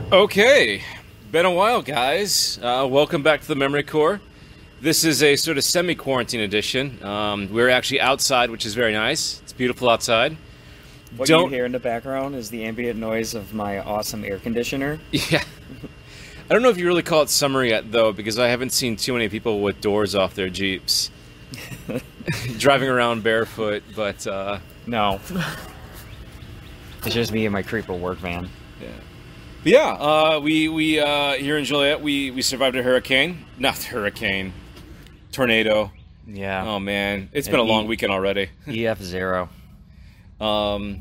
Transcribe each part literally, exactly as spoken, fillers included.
Okay, been a while, guys. Uh, welcome back to the Memory Core. This is a sort of semi-quarantine edition. Um, we're actually outside, which is very nice. It's beautiful outside. What Don't... you hear in the background is the ambient noise of my awesome air conditioner. Yeah. I don't know if you really call it summer yet, though, because I haven't seen too many people with doors off their Jeeps. Driving around barefoot, but... Uh... No. It's just me and my creeper work van. Yeah. But yeah, uh, we, we uh, here in Joliet, we, we survived a hurricane. Not hurricane. Tornado. Yeah. Oh, man. It's And been a E- long weekend already. E F zero. Um,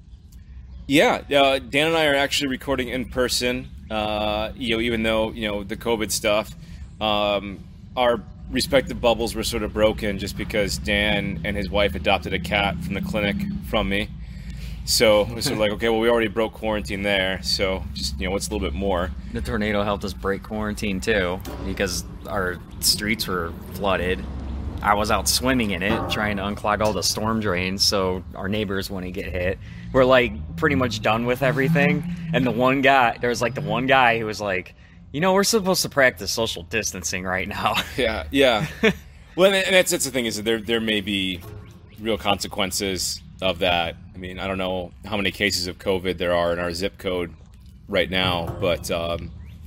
yeah, uh, Dan and I are actually recording in person. Uh, you know, even though you know the COVID stuff, um, our respective bubbles were sort of broken just because Dan and his wife adopted a cat from the clinic from me. So it was sort of like, okay, well, we already broke quarantine there, so just you know, what's a little bit more? The tornado helped us break quarantine too, because our streets were flooded. I was out swimming in it, trying to unclog all the storm drains so our neighbors wouldn't get hit. We're like pretty much done with everything. And the one guy, there was like the one guy who was like, you know, we're supposed to practice social distancing right now. Yeah, yeah. Well, and that's, that's the thing is that there there may be real consequences of that. I mean, I don't know how many cases of COVID there are in our zip code right now, but um,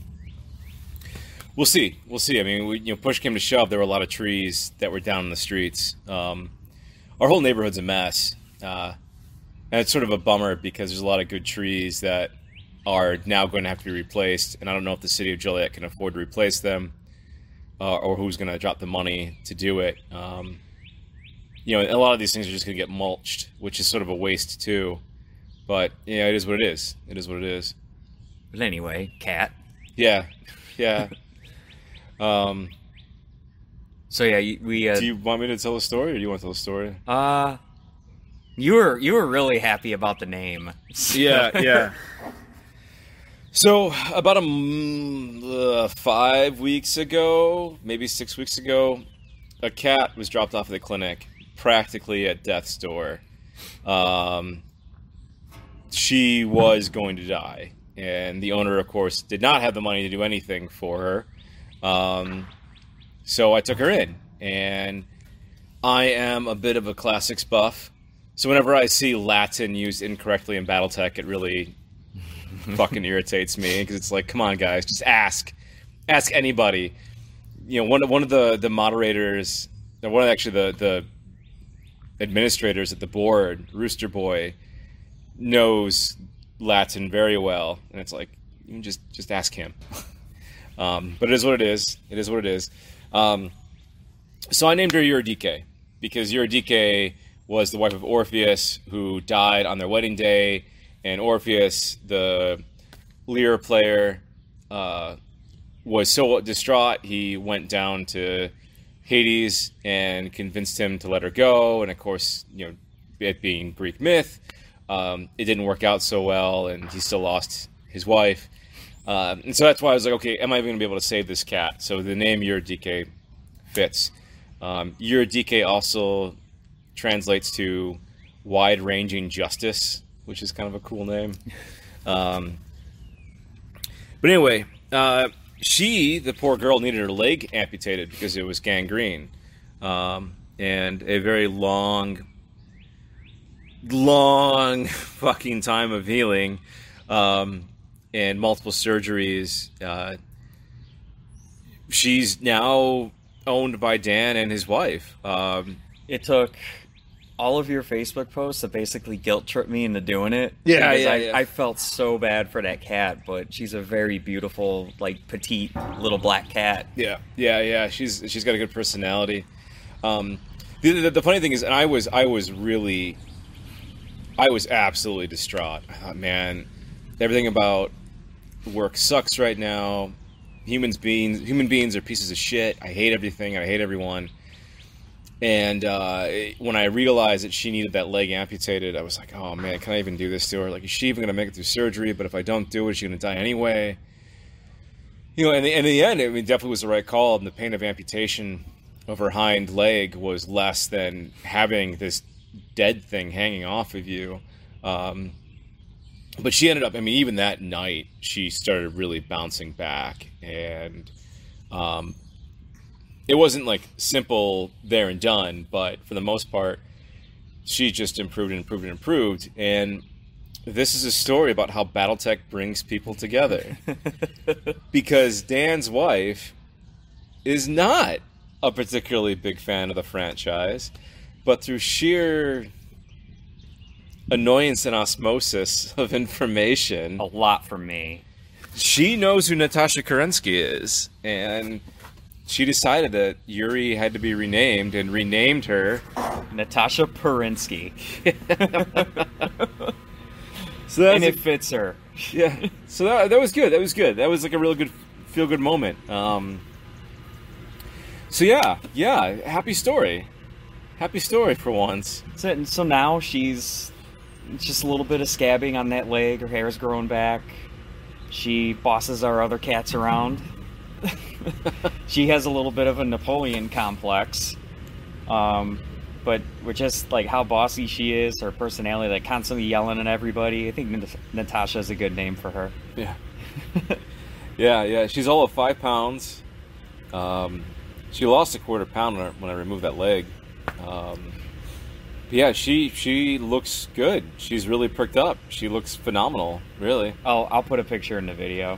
we'll see. We'll see. I mean, we, you know, push came to shove. There were a lot of trees that were down in the streets. Um, our whole neighborhood's a mess, uh, and it's sort of a bummer because there's a lot of good trees that are now going to have to be replaced, and I don't know if the city of Joliet can afford to replace them, uh, or who's going to drop the money to do it. Um, you know, a lot of these things are just going to get mulched, which is sort of a waste too. But yeah, it is what it is. It is what it is. But anyway, cat. Yeah, yeah. um, So yeah, you- we. Uh, do you want me to tell a story, or do you want to tell a story? uh, you were you were really happy about the name. Yeah, yeah. So about a m- uh, five weeks ago, maybe six weeks ago, a cat was dropped off at the clinic, practically at death's door. Um, she was going to die, and the owner, of course, did not have the money to do anything for her. Um, so I took her in, and I am a bit of a classics buff. So whenever I see Latin used incorrectly in BattleTech, it really fucking irritates me because it's like, come on, guys, just ask, ask anybody. You know, one of one of the the moderators, or one of actually the the administrators at the board, Rooster Boy, knows Latin very well, and it's like, you can just just ask him. um, but it is what it is. It is what it is. Um, so I named her Eurydice because Eurydice was the wife of Orpheus, who died on their wedding day. And Orpheus, the lyre player, uh, was so distraught, he went down to Hades and convinced him to let her go. And of course, you know, it being Greek myth, um, it didn't work out so well, and he still lost his wife. Uh, and so that's why I was like, okay, am I even going to be able to save this cat? So the name Eurydice fits. Um, Eurydice also translates to wide-ranging justice, which is kind of a cool name. Um, but anyway, uh, she, the poor girl, needed her leg amputated because it was gangrene. Um, and a very long, long fucking time of healing, um, and multiple surgeries. Uh, she's now owned by Dan and his wife. Um, It took all of your Facebook posts to basically guilt trip me into doing it. Yeah, because yeah, I, yeah. I felt so bad for that cat, but she's a very beautiful, like, petite little black cat. Yeah, yeah, yeah. She's she's got a good personality. Um, the, the the funny thing is, and I was I was really, I was absolutely distraught. I thought, man, everything about work sucks right now. Humans beings human beings are pieces of shit. I hate everything. I hate everyone. And uh, when I realized that she needed that leg amputated, I was like, oh man, can I even do this to her? Like, is she even going to make it through surgery? But if I don't do it, is she going to die anyway? You know, and, and in the end, I mean, definitely was the right call. And the pain of amputation of her hind leg was less than having this dead thing hanging off of you. Um, but she ended up, I mean, even that night, she started really bouncing back. And um, it wasn't like simple there and done, but for the most part, she just improved and improved and improved. And this is a story about how BattleTech brings people together. Because Dan's wife is not a particularly big fan of the franchise, but through sheer annoyance and osmosis of information, A lot from me. she knows who Natasha Kerensky is, and she decided that Yuri had to be renamed, and renamed her Natasha Perinsky. So that's And a- it fits her. yeah. So that, that was good. That was good. That was like a really good, feel good moment. Um, so yeah, yeah. Happy story. Happy story for once. So, so now she's just a little bit of scabbing on that leg. Her hair's growing back. She bosses our other cats around. She has a little bit of a Napoleon complex. Um, but with just like how bossy she is, her personality, like constantly yelling at everybody, I think Nat- Natasha's a good name for her. Yeah. yeah, yeah. She's all of five pounds. Um, she lost a quarter pound when I, when I removed that leg. Um, but yeah, she she looks good. She's really pricked up. She looks phenomenal, really. I'll I'll put a picture in the video.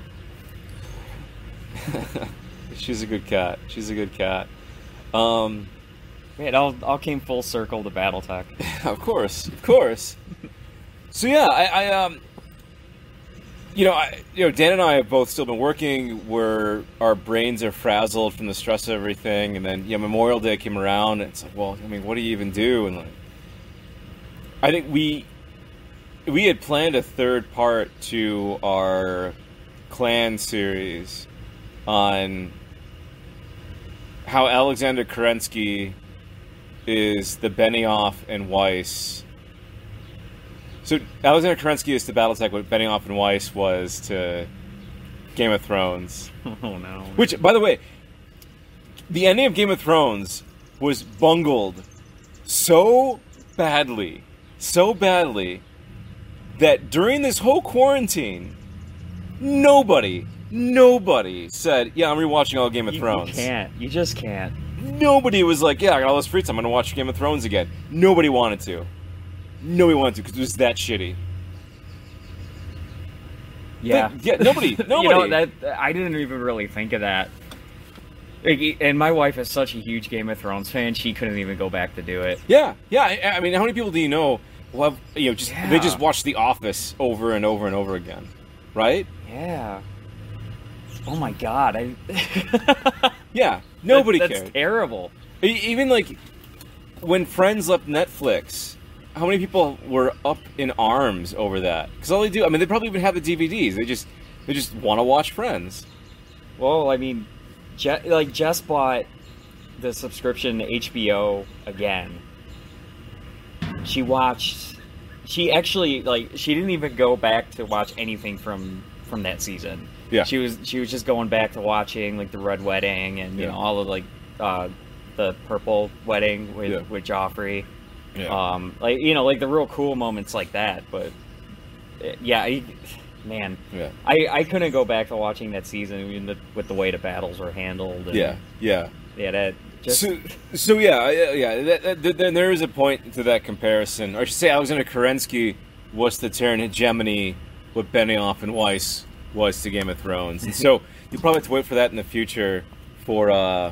She's a good cat. She's a good cat. Um, Man, it all all came full circle to BattleTech. of course, of course. So yeah, I, I um, you know, I, you know, Dan and I have both still been working. Where our brains are frazzled from the stress of everything, and then yeah, Memorial Day came around, and it's like, well, I mean, what do you even do? And like, I think we we had planned a third part to our clan series on how Alexander Kerensky is the Benioff and Weiss. So Alexander Kerensky is to BattleTech what Benioff and Weiss was to Game of Thrones. Oh no. Which, by the way, the ending of Game of Thrones was bungled so badly, so badly, that during this whole quarantine, nobody, nobody said, yeah, I'm rewatching all Game of You, Thrones. you can't. You just can't. Nobody was like, yeah, I got all this free time, I'm going to watch Game of Thrones again. Nobody wanted to. Nobody wanted to, because it was that shitty. Yeah. Like, yeah, nobody, nobody. You know, that I didn't even really think of that. Like, and my wife is such a huge Game of Thrones fan; she couldn't even go back to do it. Yeah, yeah. I, I mean, how many people do you know who have, you know, just Yeah. they just watch The Office over and over and over again, right? Yeah. Oh my god! I. Yeah, nobody That- cared. That's terrible. E- Even like when Friends left Netflix, how many people were up in arms over that? Because all they do, I mean, they probably even have the D V Ds. They just they just want to watch Friends. Well, I mean, Je- like Jess bought the subscription to H B O again. She watched. She actually like she didn't even go back to watch anything from from that season. Yeah. She was she was just going back to watching like the Red Wedding and you Yeah. know all of like uh, the Purple Wedding with Yeah. with Joffrey. Yeah. Um, like you know like the real cool moments like that. But uh, yeah, I, man, Yeah. I, I couldn't go back to watching that season even the, with the way the battles were handled. And, Yeah. Yeah. yeah, that just So, so yeah, yeah, yeah. That, that, then there is a point to that comparison. Or I should say, Alexander Kerensky was to Terran hegemony what Benioff and Weiss was to Game of Thrones, and so you probably have to wait for that in the future for uh, a,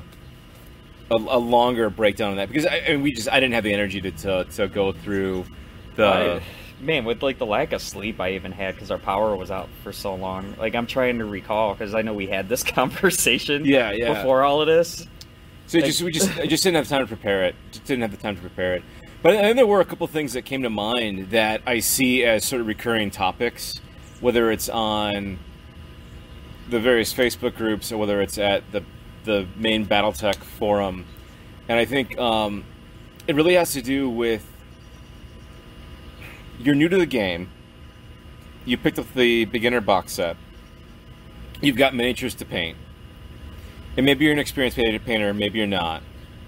a longer breakdown of that because I, I mean, we just I didn't have the energy to to, to go through the. I- man, with like the lack of sleep I even had because our power was out for so long. Like I'm trying to recall because I know we had this conversation. Yeah, yeah. Before all of this. So it just we just I just didn't have time to prepare it. Just didn't have the time to prepare it. But then there were a couple things that came to mind that I see as sort of recurring topics, whether it's on the various Facebook groups or whether it's at the the main BattleTech forum, and I think um, it really has to do with you're new to the game. You picked up the beginner box set. You've got miniatures to paint. And maybe you're an experienced painter, maybe you're not.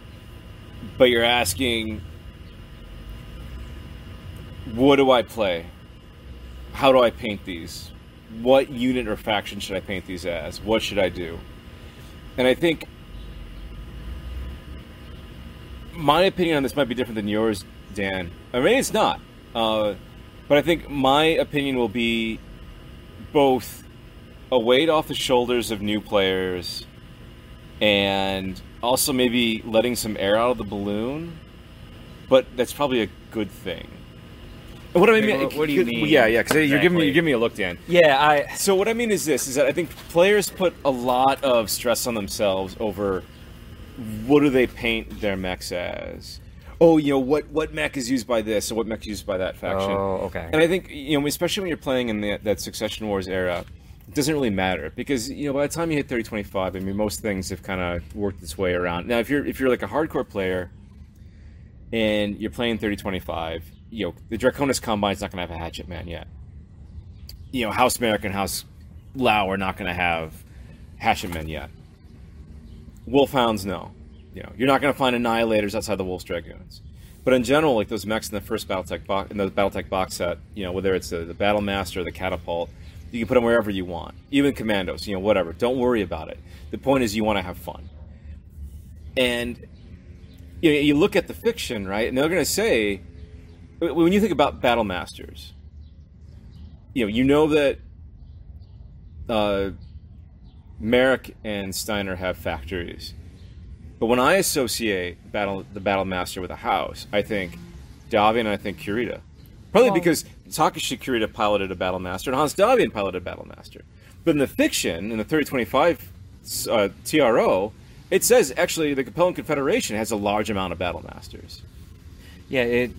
But you're asking, what do I play? how do I paint these? What unit or faction should I paint these as? What should I do? And I think my opinion on this might be different than yours, Dan. I mean, it's not. Uh, but I think my opinion will be both a weight off the shoulders of new players and also maybe letting some air out of the balloon. But that's probably a good thing. What do I mean? What, what do you mean? Yeah, yeah, because exactly. you're giving me you're giving me a look, Dan. Yeah, I. So what I mean is this: is that I think players put a lot of stress on themselves over what do they paint their mechs as. Oh, you know what? What mech is used by this, and what mech is used by that faction? Oh, okay. And I think you know, especially when you're playing in the, that Succession Wars era, it doesn't really matter because you know by the time you hit thirty twenty-five, I mean most things have kind of worked its way around. Now, if you're if you're like a hardcore player and you're playing thirty twenty-five. You know, the Draconis Combine's not going to have a Hatchet Man yet. You know, House Merrick and House Lao are not going to have Hatchet Men yet. Wolfhounds, no. You know, you're not going to find Annihilators outside the Wolf's Dragoons. But in general, like those mechs in the first BattleTech box, in the BattleTech box set, you know, whether it's the, the Battle Master or the Catapult, you can put them wherever you want. Even Commandos, you know, whatever. Don't worry about it. The point is you want to have fun. And you know, you look at the fiction, right? And they're going to say, when you think about Battle Masters, you know, you know that uh, Merrick and Steiner have factories. But when I associate battle the Battle Master with a house, I think Davian and I think Kurita. Probably well, because Takashi Kurita piloted a Battle Master and Hans Davian piloted a Battle Master. But in the fiction, in the thirty twenty-five uh, T R O, it says actually the Capellan Confederation has a large amount of Battle Masters. Yeah, it...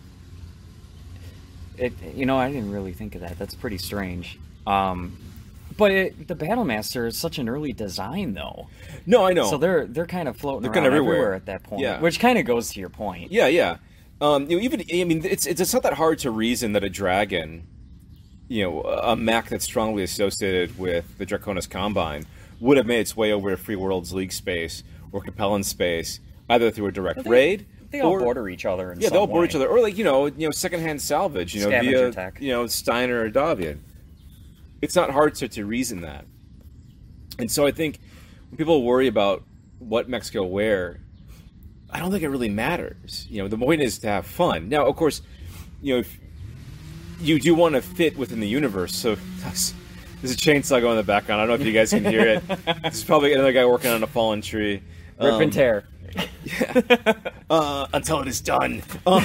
It, you know, I didn't really think of that. That's pretty strange. Um, but it, the Battlemaster is such an early design, though. No, I know. So they're they're kind of floating they're around kind of everywhere. everywhere at that point. Yeah. Which kind of goes to your point. Yeah, yeah. Um, you know, even I mean, it's it's not that hard to reason that a dragon, you know, a mech that's strongly associated with the Draconis Combine would have made its way over to Free Worlds League space or Capellan space either through a direct they, raid. They all or, border each other in yeah, some they all border way. each other, or like you know, you know, secondhand salvage, you know, Scavenger via tech. you know Steiner or Davian. It's not hard to, to reason that, and so I think when people worry about what mechs go where, I don't think it really matters. You know, the point is to have fun. Now, of course, you know, if you do want to fit within the universe, so there's a chainsaw going in the background. I don't know if you guys can hear it. There's probably another guy working on a fallen tree. Rip Um, and tear. Yeah. Uh, until it is done. Um,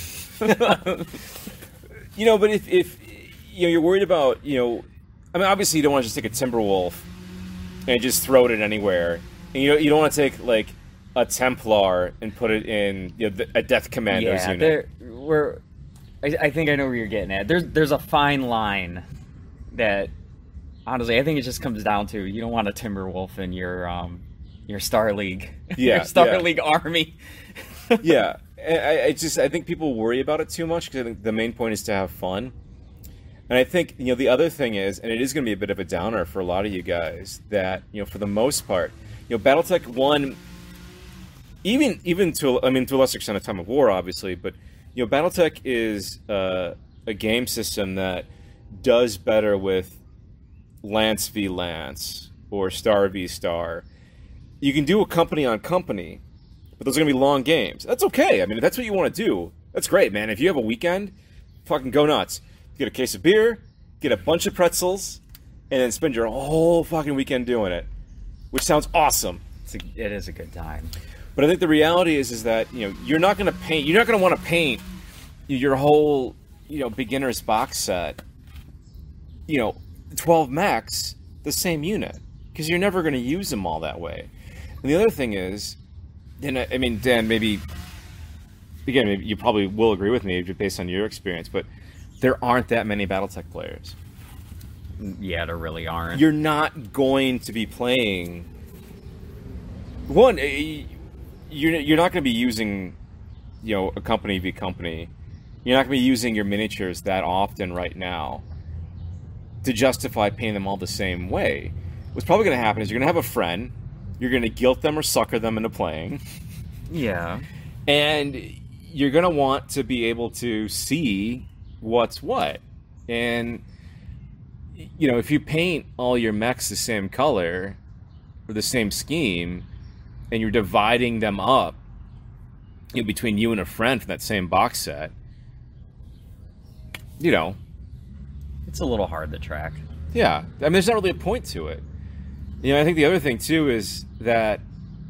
you know, but if, if you know you're worried about, you know, I mean, obviously you don't want to just take a Timberwolf and just throw it in anywhere, and you don't, you don't want to take like a Templar and put it in you know, a Death Commandos yeah, unit. there, we're. I, I think I know where you're getting at. There's there's a fine line that honestly I think it just comes down to you don't want a Timberwolf in your um your Star League Yeah, your Star yeah. League army. Yeah, I, I just I think people worry about it too much because I think the main point is to have fun. And I think you know the other thing is, and it is going to be a bit of a downer for a lot of you guys, that you know for the most part, you know BattleTech one, even even to I mean to a lesser extent, a Time of War, obviously, but you know BattleTech is uh, a game system that does better with Lance v Lance or Star v Star. You can do a company on company, but those are going to be long games. That's okay. I mean, if that's what you want to do, that's great, man. If you have a weekend, fucking go nuts. Get a case of beer, get a bunch of pretzels, and then spend your whole fucking weekend doing it, which sounds awesome. It's a, it is a good time. But I think the reality is, is that you know you're not going to paint. You're not going to want to paint your whole you know beginner's box set. You know, twelve mechs, the same unit, because you're never going to use them all that way. And the other thing is, and I, I mean, Dan, maybe again, maybe you probably will agree with me based on your experience, but there aren't that many BattleTech players. Yeah, there really aren't. You're not going to be playing. One, eh, you're you're not going to be using, you know, a company v company. You're not going to be using your miniatures that often right now to justify painting them all the same way. What's probably going to happen is you're going to have a friend. You're going to guilt them or sucker them into playing. Yeah. And you're going to want to be able to see what's what. And you know, if you paint all your mechs the same color or the same scheme, and you're dividing them up, you know, between you and a friend from that same box set, you know, it's a little hard to track. Yeah, I mean, there's not really a point to it. You know, I think the other thing too is that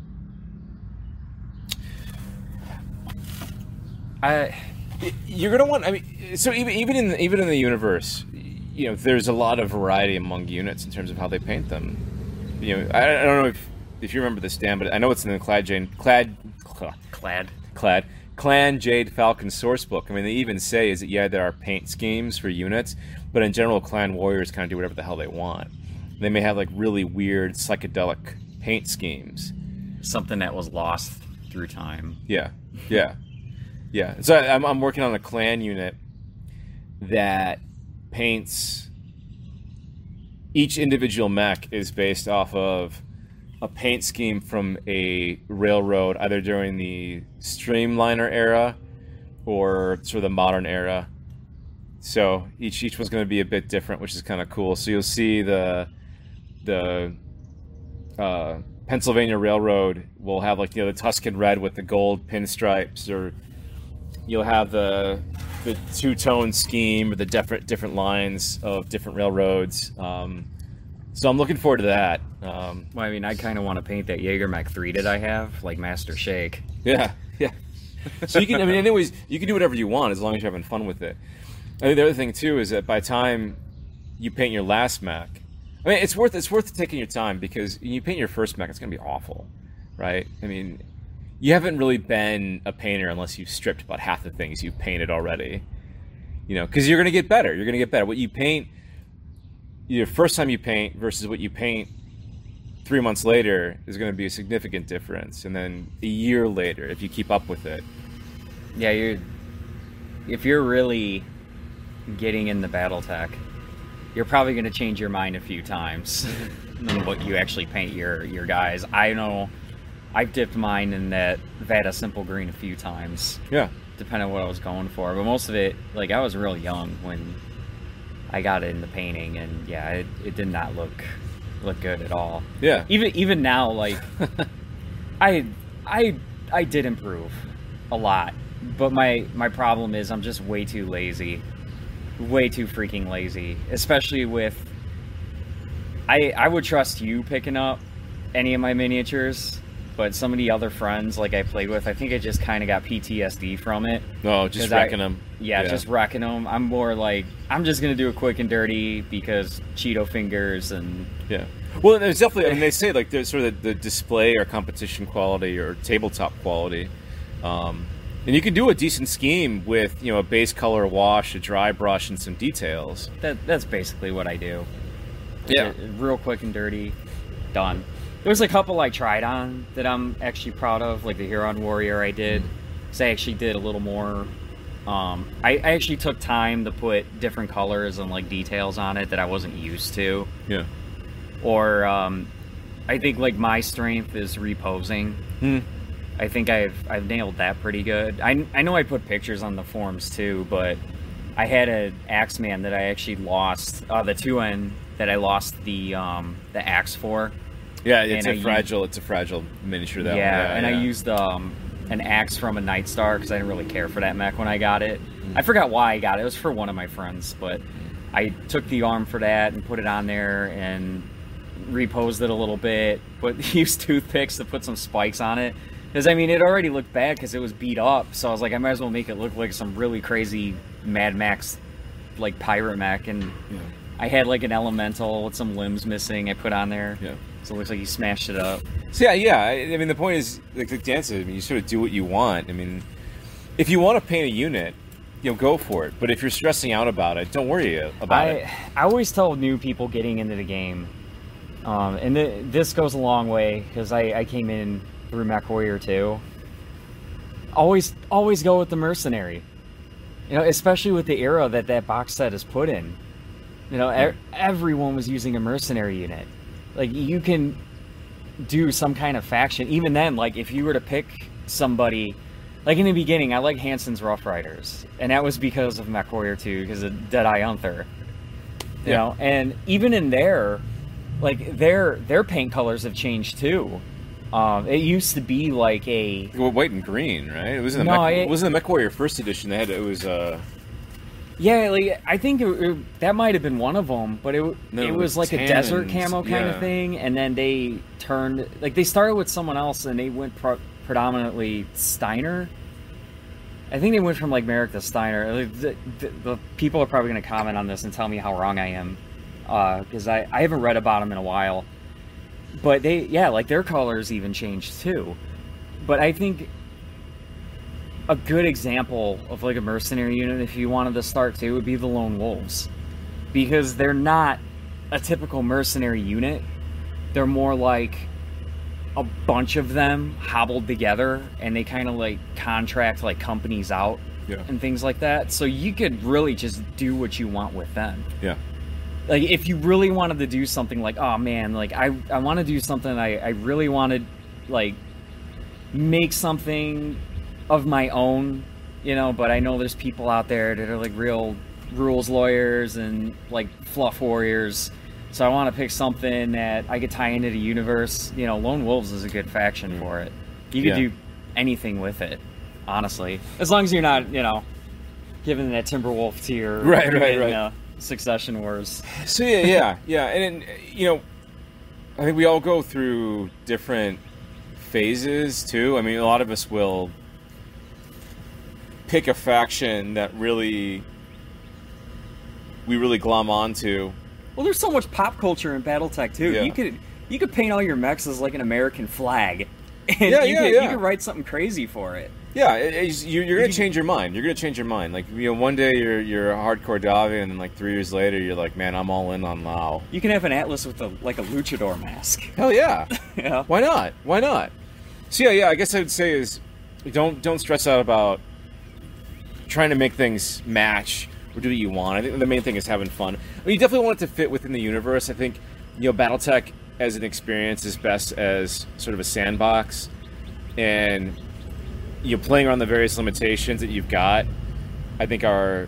I, you're gonna want. I mean, so even even in the, even in the universe, you know, there's a lot of variety among units in terms of how they paint them. You know, I, I don't know if if you remember this, Dan, but I know it's in the Clad Jane Clad Clad Clad Clan Jade Falcon sourcebook. I mean, they even say is that yeah, there are paint schemes for units, but in general, Clan warriors kind of do whatever the hell they want. They may have like really weird psychedelic paint schemes. Something that was lost through time. Yeah, yeah, yeah. So I, I'm I'm working on a clan unit that paints. Each individual mech is based off of a paint scheme from a railroad, either during the Streamliner era or sort of the modern era. So each each one's going to be a bit different, which is kind of cool. So you'll see the the uh, Pennsylvania Railroad will have like you know the Tuscan red with the gold pinstripes, or you'll have the the two-tone scheme or the different different lines of different railroads. Um, so I'm looking forward to that. Um, well, I mean, I kind of want to paint that Jaeger Mech three that I have, like Master Shake. Yeah, yeah. So you can, I mean, anyways, you can do whatever you want as long as you're having fun with it. I think the other thing too is that by the time you paint your last mech, I mean, it's worth it's worth taking your time, because when you paint your first mech, it's going to be awful, right? I mean, you haven't really been a painter unless you've stripped about half the things you've painted already. You know, because you're going to get better. You're going to get better. What you paint, your first time you paint versus what you paint three months later is going to be a significant difference. And then a year later, if you keep up with it. Yeah, you're. If you're really getting in the BattleTech, you're probably going to change your mind a few times than what you actually paint your your guys. I know. I've dipped mine in that Vada Simple Green a few times. Yeah. Depending on what I was going for. But most of it, like, I was real young when I got into painting, and yeah, it, it did not look look good at all. Yeah. Even even now, like, I I I did improve a lot. But my, my problem is I'm just way too lazy. Way too freaking lazy. Especially with... I I would trust you picking up any of my miniatures, but some of the other friends like I played with, I think I just kind of got P T S D from it. No, just wrecking I, them. Yeah, yeah, just wrecking them. I'm more like, I'm just going to do it quick and dirty because Cheeto fingers and... Yeah. Well, there's definitely, I mean, they say like there's sort of the, the display or competition quality or tabletop quality. Um, and you can do a decent scheme with, you know, a base color wash, a dry brush, and some details. That That's basically what I do. Yeah. Real quick and dirty. Done. There was a couple I tried on that I'm actually proud of, like the Huron Warrior I did. So I actually did a little more. Um, I, I actually took time to put different colors and like details on it that I wasn't used to. Yeah. Or um, I think like my strength is reposing. Hmm. I think I've I've nailed that pretty good. I, I know I put pictures on the forums too, but I had an Axeman that I actually lost, uh, the two N that I lost the um, the axe for. Yeah, it's and a I fragile. Used, it's a fragile miniature. That yeah, one. Yeah, and yeah. I used um, an axe from a Night Star because I didn't really care for that mech when I got it. Mm. I forgot why I got it. It was for one of my friends, but I took the arm for that and put it on there and reposed it a little bit. But used toothpicks to put some spikes on it because I mean it already looked bad because it was beat up. So I was like, I might as well make it look like some really crazy Mad Max, like pirate mech. And yeah. I had like an elemental with some limbs missing. I put on there. Yeah. So it looks like you smashed it up. So yeah, yeah. I, I mean, the point is, like, like Dan said, I mean, you sort of do what you want. I mean, if you want to paint a unit, you know, go for it. But if you're stressing out about it, don't worry about I, it. I always tell new people getting into the game, um, and th this goes a long way because I, I came in through MechWarrior two. Always, always go with the mercenary. You know, especially with the era that that box set is put in. You know, er everyone was using a mercenary unit. Like, you can do some kind of faction. Even then, like, if you were to pick somebody like in the beginning, I like Hansen's Rough Riders, and that was because of MechWarrior two, because of Deadeye Unther. You Yeah. know, and even in there, like their their paint colors have changed too. Um, it used to be like a Well, white and green, right? It was in the No, Mech, it- it was in the MechWarrior first edition. They had it was uh yeah, like I think it, it, that might have been one of them, but it No, it it was was like a tan desert and- camo kind yeah. of thing, and then they turned like they started with someone else, and they went pro- predominantly Steiner. I think they went from like Merrick to Steiner. Like, The, the, the people are probably going to comment on this and tell me how wrong I am, because I, I haven't read about them in a while. But they, yeah, like their colors even changed too. But I think a good example of like a mercenary unit, if you wanted to start too, would be the Lone Wolves, because they're not a typical mercenary unit. They're more like a bunch of them hobbled together, and they kind of like contract like companies out Yeah. and things like that. So you could really just do what you want with them. yeah. Like if you really wanted to do something like, oh man, like I, I want to do something, I, I really want to like make something of my own, you know, but I know there's people out there that are like real rules lawyers and like fluff warriors. So I want to pick something that I could tie into the universe. You know, Lone Wolves is a good faction for it. You could Yeah. do anything with it, honestly, as long as you're not, you know, giving that Timberwolf tier, Right, right, in, right. uh, Succession Wars. So yeah, yeah, yeah, and, and you know, I think we all go through different phases too. I mean, a lot of us will pick a faction that really we really glom onto. Well, there's so much pop culture in BattleTech too. Yeah. You could you could paint all your mechs as like an American flag, and Yeah, you yeah, could yeah. you could write something crazy for it. Yeah, it, it's, you're, you're gonna You- change your mind. You're gonna change your mind. Like you know, one day you're you're a hardcore Davi, and then like three years later you're like, man, I'm all in on Lao. You can have an Atlas with a like a luchador mask. Hell yeah. You know? Why not? Why not? So yeah, yeah. I guess I would say is don't don't stress out about trying to make things match or do what you want. I think the main thing is having fun. I mean, you definitely want it to fit within the universe. I think you know BattleTech as an experience is best as sort of a sandbox, and you know playing around the various limitations that you've got. I think are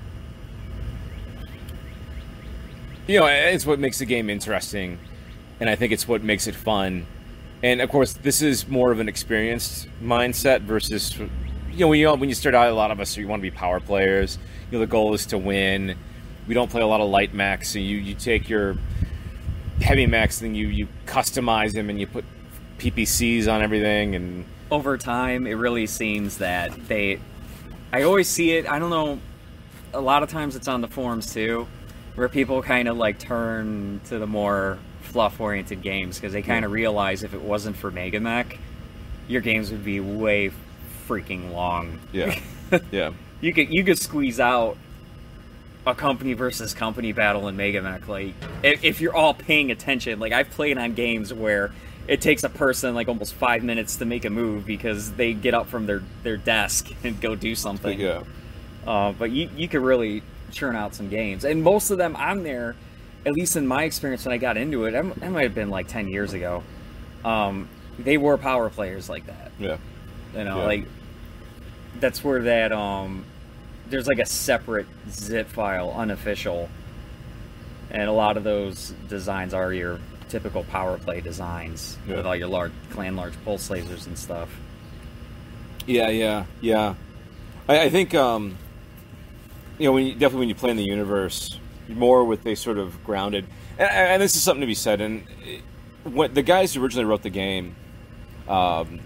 you know it's what makes the game interesting, and I think it's what makes it fun. And of course, this is more of an experienced mindset versus, you know, when you when you start out, a lot of us you want to be power players. You know, the goal is to win. We don't play a lot of light mechs, so you, you take your heavy mechs and you you customize them and you put P P Cs on everything. And Over time, it really seems that they. I always see it. I don't know. A lot of times, it's on the forums too, where people kind of like turn to the more fluff-oriented games because they kind of realize if it wasn't for Mega Mech, your games would be way freaking long. yeah, yeah, You could you could squeeze out a company versus company battle in Mega Mech, like if, if you're all paying attention. Like I've played on games where it takes a person like almost five minutes to make a move because they get up from their, their desk and go do something. yeah. Uh, but you you could really churn out some games, and most of them on there, at least in my experience when I got into it, that that might have been like ten years ago. Um, they were power players like that. Yeah. You know, Yeah. like that's where that um, there's like a separate zip file, unofficial, and a lot of those designs are your typical power play designs Yeah. with all your large clan, large pulse lasers and stuff. Yeah, yeah, yeah. I, I think um, you know when you, definitely when you play in the universe more with a sort of grounded, and, and this is something to be said. And it, when the guys who originally wrote the game, um,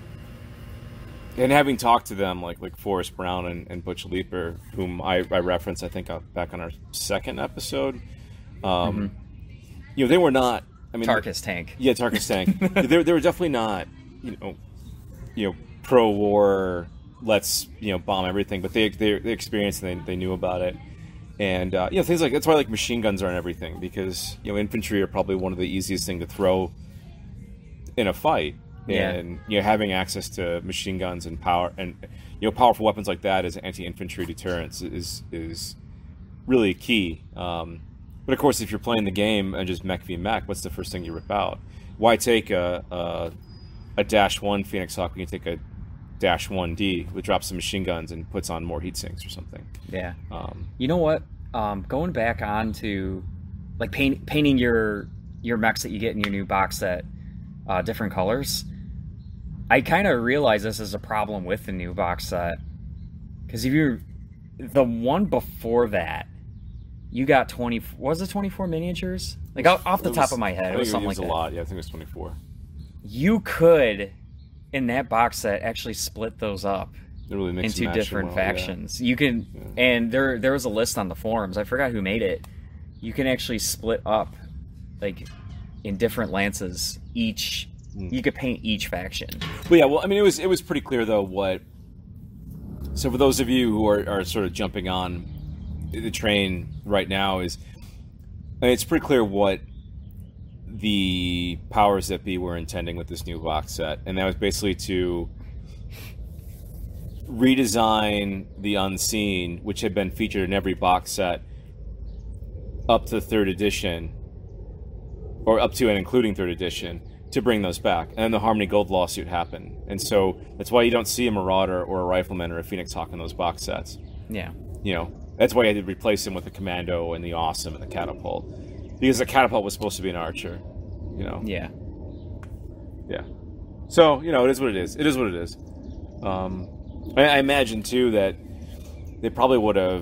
and having talked to them like like Forrest Brown and, and Butch Leaper, whom I, I referenced, I think uh, back on our second episode, um, you know they were not. I mean, Tarkus tank. yeah, Tarkus tank. they, they were definitely not, you know, you know, pro-war. Let's you know bomb everything, but they they, they experienced and they, they knew about it, and uh, you know things like that's why like machine guns are and everything because you know infantry are probably one of the easiest thing to throw in a fight, Yeah. and you know having access to machine guns and power and you know powerful weapons like that as anti-infantry deterrence is is really key. Um, But of course, if you're playing the game and just mech v mech, what's the first thing you rip out? Why take a a, a dash one Phoenix Hawk when you take a dash one D, which drops some machine guns and puts on more heat sinks or something. Yeah. Um, you know what? Um, going back on to like paint, painting your your mechs that you get in your new box set uh, different colors. I kind of realize this is a problem with the new box set, because if you the one before that, you got twenty. What was it twenty-four miniatures? Like off, off the it top was, of my head, I it was think something it was like a that. lot. Yeah, I think it was twenty-four. You could, in that box set, actually split those up Really mix and into match different them well, factions. You can, Yeah. and there there was a list on the forums. I forgot who made it. You can actually split up, like, in different lances. Each Mm. you could paint each faction. But yeah, well, I mean, it was it was pretty clear though what. So for those of you who are, are sort of jumping on the train right now, is I mean, it's pretty clear what the powers that be were intending with this new box set, and that was basically to redesign the Unseen, which had been featured in every box set up to third edition, or up to and including third edition, to bring those back. And then the Harmony Gold lawsuit happened, and so that's why you don't see a Marauder or a Rifleman or a Phoenix Hawk in those box sets. Yeah. You know, that's why I had to replace him with the Commando and the Awesome and the Catapult, because the Catapult was supposed to be an Archer. You know. Yeah. Yeah. So, you know, it is what it is. It is what it is. Um, I, I imagine, too, that they probably would have...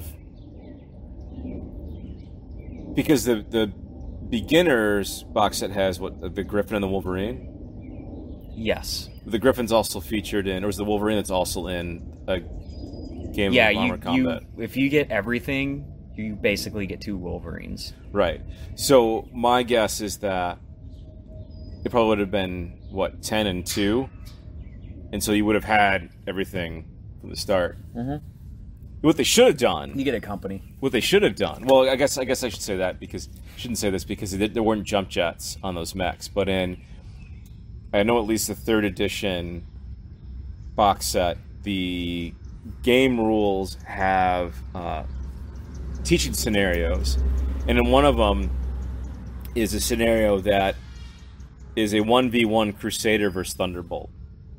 Because the, the beginner's box set has, what, the Griffin and the Wolverine? Yes. The Griffin's also featured in... Or is the Wolverine that's also in a game Yeah, of Armor you, Combat? you if you get everything, you basically get two Wolverines. Right. So, my guess is that it probably would have been, what, ten and two? And so you would have had everything from the start. Mm-hmm. What they should have done... You get a company. What they should have done... Well, I guess I guess I should say that because... I shouldn't say this because it, there weren't jump jets on those mechs. But in... I know at least the third edition box set, the game rules have uh, teaching scenarios. And in one of them is a scenario that is a one v one Crusader versus Thunderbolt.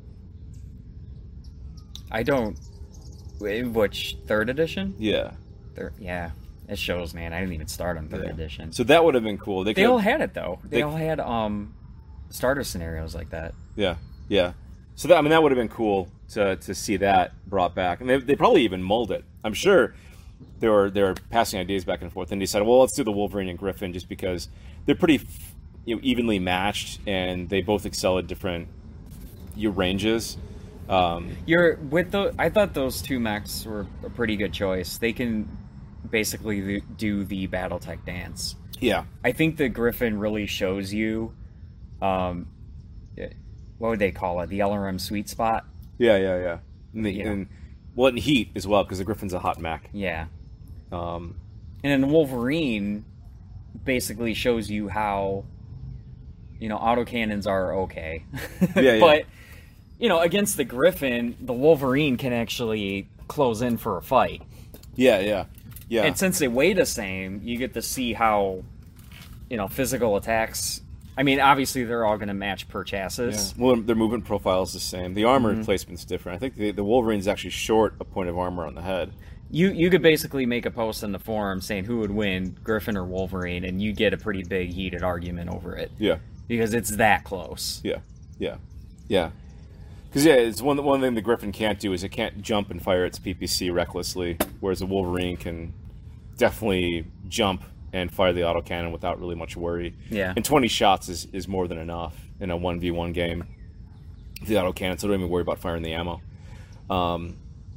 I don't... Which, third edition? Yeah. Third, yeah. It shows, man. I didn't even start on third Yeah. edition. So that would have been cool. They could've- all had it, though. They, they- all had um starter scenarios like that. Yeah, yeah. So that, I mean, that would have been cool to to see that brought back, and they they probably even mulled it. I'm sure they were they were passing ideas back and forth, and decided, well, let's do the Wolverine and Griffin just because they're pretty, you know, evenly matched, and they both excel at different your ranges. Um, You're with the. I thought those two mechs were a pretty good choice. They can basically do the BattleTech dance. yeah, I think the Griffin really shows you, um, what would they call it? The L R M sweet spot. yeah, yeah, yeah. And, the, Yeah. and well, in heat as well because the Griffin's a hot mech. Yeah. Um, And then Wolverine basically shows you how, you know, autocannons are okay. Yeah, yeah. But, you know, against the Griffin, the Wolverine can actually close in for a fight. yeah, yeah, yeah. And since they weigh the same, you get to see how, you know, physical attacks... I mean, obviously they're all going to match per chassis. Yeah. Well, their movement profile is the same. The armor Mm-hmm. placement's different. I think the, the Wolverine's actually short a point of armor on the head. You you could basically make a post in the forum saying who would win, Griffin or Wolverine, and you get a pretty big heated argument over it. Yeah, Because it's that close. yeah, yeah, yeah. Because yeah, it's one one thing the Griffin can't do is it can't jump and fire its P P C recklessly, whereas the Wolverine can definitely jump and fire the autocannon without really much worry. Yeah. And twenty shots is, is more than enough in a one v one game. The autocannon, so don't even worry about firing the ammo. Um,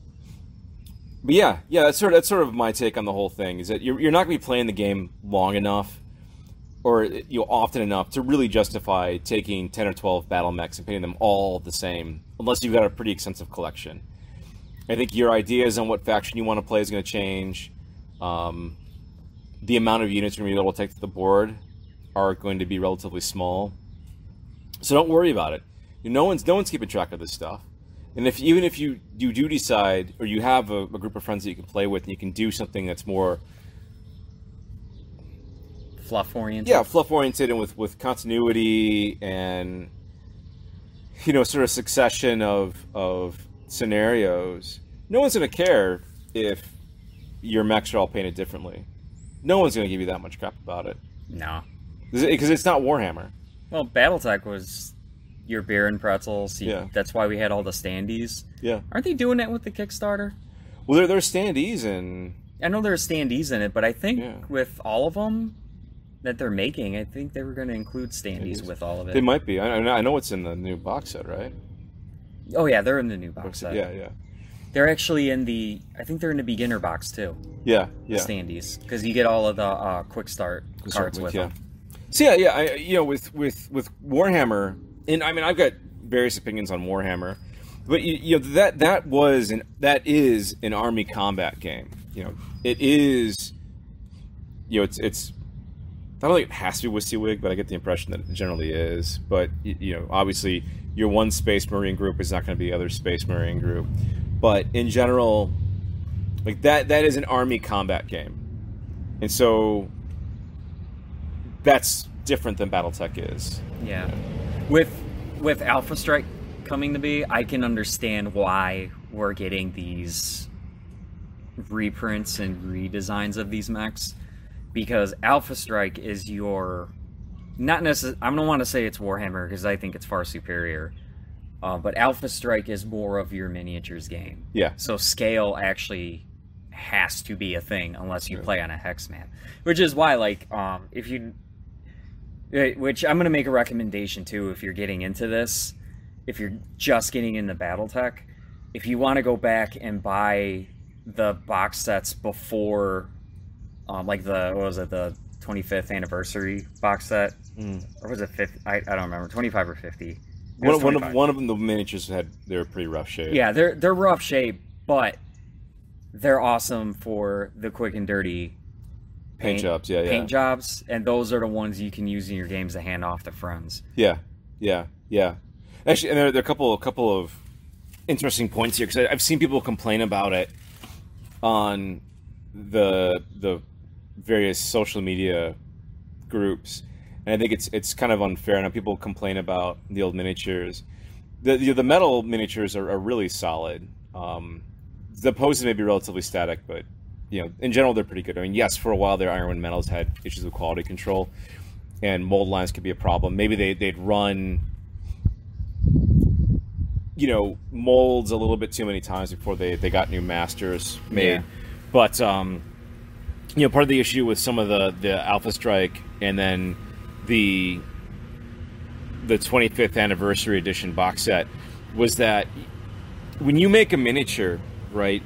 but yeah, yeah, that's sort of, that's sort of my take on the whole thing. Is that you're you're not going to be playing the game long enough, or you know, often enough to really justify taking ten or twelve battle mechs and painting them all the same, unless you've got a pretty extensive collection. I think your ideas on what faction you want to play is going to change. Um, the amount of units you're going to be able to take to the board are going to be relatively small. So don't worry about it. No one's no one's keeping track of this stuff. And if even if you, you do decide, or you have a, a group of friends that you can play with, and you can do something that's more Fluff oriented. yeah, fluff oriented and with, with continuity and you know, sort of succession of of scenarios, no one's going to care if your mechs are all painted differently. No one's going to give you that much crap about it. No. Because it's not Warhammer. Well, BattleTech was your beer and pretzels. You, Yeah. That's why we had all the standees. Yeah. Aren't they doing that with the Kickstarter? Well, there, there's standees and... I know there are standees in it, but I think Yeah. with all of them that they're making, I think they were going to include standees with all of it. They might be. I, I know it's in the new box set, right? Oh, yeah, they're in the new box set. Yeah, yeah. They're actually in the... I think they're in the beginner box, too. Yeah, The yeah. standees. Because you get all of the uh, quick start Quick cards start with with, yeah. them. So yeah, yeah, I, you know, with, with, with Warhammer, and I mean, I've got various opinions on Warhammer, but you, you know that that was an that is an army combat game. You know, it is. You know, it's it's. I don't think it has to be WYSIWYG, but I get the impression that it generally is. But you, you know, obviously, your one Space Marine group is not going to be the other Space Marine group, but in general, like that that is an army combat game, and so. That's different than BattleTech is. Yeah. With with Alpha Strike coming to be, I can understand why we're getting these reprints and redesigns of these mechs, because Alpha Strike is your not necessarily. I don't want to say it's Warhammer because I think it's far superior, uh, but Alpha Strike is more of your miniatures game. Yeah. So scale actually has to be a thing unless you play on a hex map, which is why, like, um, if you. Which I'm going to make a recommendation too if you're getting into this. If you're just getting into BattleTech, if you want to go back and buy the box sets before, um, like the, what was it, the twenty-fifth anniversary box set? Mm. Or was it fifty? I, I don't remember. twenty-five or fifty. One, one of one of them, the miniatures had they were pretty rough shape. Yeah, they're they're rough shape, but they're awesome for the quick and dirty paint, paint jobs. Yeah, yeah. Paint jobs, and those are the ones you can use in your games to hand off to friends. Yeah, yeah, yeah. Actually, and there, there are a couple, a couple of interesting points here because I've seen people complain about it on the the various social media groups, and I think it's it's kind of unfair. I know people complain about the old miniatures. The the, the metal miniatures are, are really solid. Um, the poses may be relatively static, but you know, in general, they're pretty good. I mean, yes, for a while there, Ironwind Metals had issues with quality control, and mold lines could be a problem. Maybe they they'd run, you know, molds a little bit too many times before they, they got new masters made. Yeah. But um, you know, part of the issue with some of the, the Alpha Strike and then the the twenty-fifth anniversary edition box set was that when you make a miniature, right,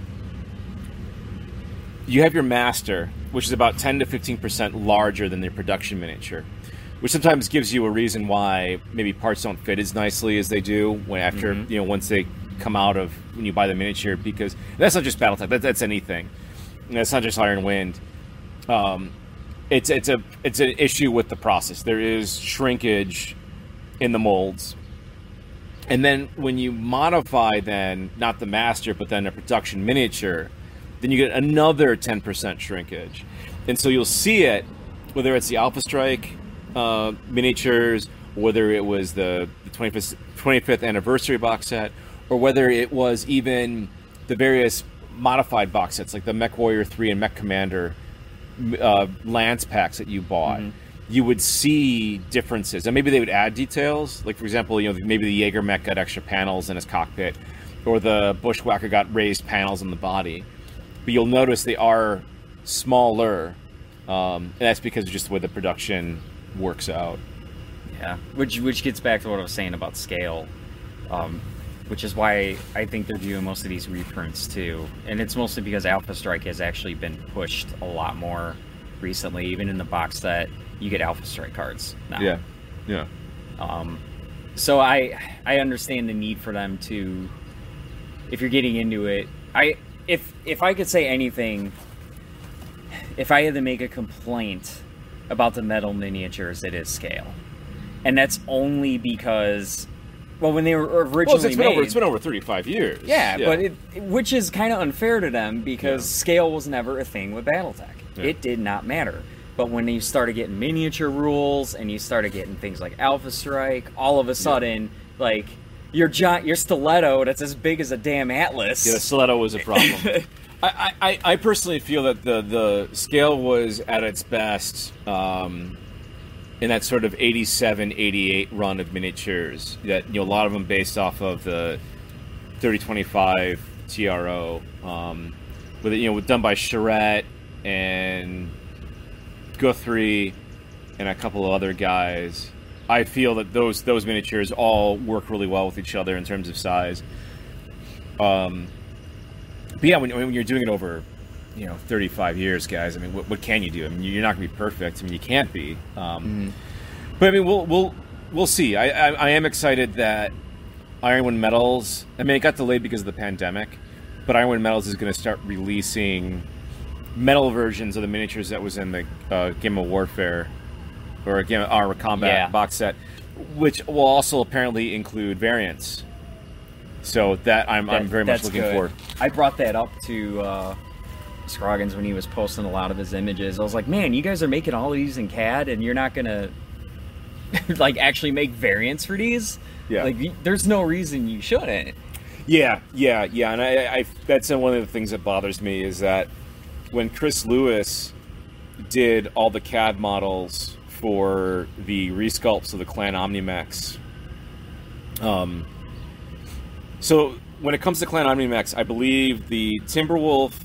you have your master, which is about ten to fifteen percent larger than the production miniature, which sometimes gives you a reason why maybe parts don't fit as nicely as they do when after, mm-hmm. you know, once they come out of when you buy the miniature, because that's not just BattleTech, that, that's anything. And that's not just Iron Wind. Um, it's it's a it's an issue with the process. There is shrinkage in the molds. And then when you modify then not the master but then a production miniature, then you get another ten percent shrinkage. And so you'll see it, whether it's the Alpha Strike uh, miniatures, or whether it was the, the twenty-fifth, twenty-fifth anniversary box set, or whether it was even the various modified box sets, like the Mech Warrior three and Mech Commander uh, Lance packs that you bought. Mm-hmm. You would see differences. And maybe they would add details. Like, for example, you know, maybe the Jaeger mech got extra panels in his cockpit, or the Bushwhacker got raised panels in the body. But you'll notice they are smaller, um, and that's because of just the way the production works out. Yeah, which which gets back to what I was saying about scale, um, which is why I think they're doing most of these reprints too. And it's mostly because Alpha Strike has actually been pushed a lot more recently. Even in the box set, you get Alpha Strike cards now. Yeah, yeah. Um, so I I understand the need for them to, if you're getting into it, I. If if I could say anything, if I had to make a complaint about the metal miniatures, it is scale. And that's only because, well, when they were originally well, it's been made... Over, it's been over thirty-five years. Yeah, yeah. but it, which is kind of unfair to them because yeah. scale was never a thing with BattleTech. Yeah. It did not matter. But when you started getting miniature rules and you started getting things like Alpha Strike, all of a sudden, yeah. like... your giant, your stiletto that's as big as a damn atlas. Yeah, the stiletto was a problem. I, I, I personally feel that the, the scale was at its best um, in that sort of eighty-seven, eighty-eight run of miniatures. That, you know, a lot of them based off of the thirty twenty-five T R O, um, with it, you know, done by Charette and Guthrie and a couple of other guys. I feel that those those miniatures all work really well with each other in terms of size. Um. But yeah, when, when you're doing it over, you know, thirty-five years, guys, I mean, what, what can you do? I mean, you're not going to be perfect. I mean, you can't be. Um, mm-hmm. But I mean, we'll we'll we'll see. I, I I am excited that Ironwind Metals. I mean, it got delayed because of the pandemic, but Ironwind Metals is going to start releasing metal versions of the miniatures that was in the uh, Game of Warfare or Game of our Combat yeah. box set, which will also apparently include variants. So that I'm that, I'm very much looking good. forward. I brought that up to uh, Scroggins when he was posting a lot of his images. I was like, man, you guys are making all these in C A D, and you're not gonna like actually make variants for these? Yeah. Like, there's no reason you shouldn't. Yeah, yeah, yeah. And I, I that's one of the things that bothers me is that when Chris Lewis did all the C A D models for the resculpts of the Clan Omnimex, um. So, when it comes to Clan Omnimex, I believe the Timberwolf,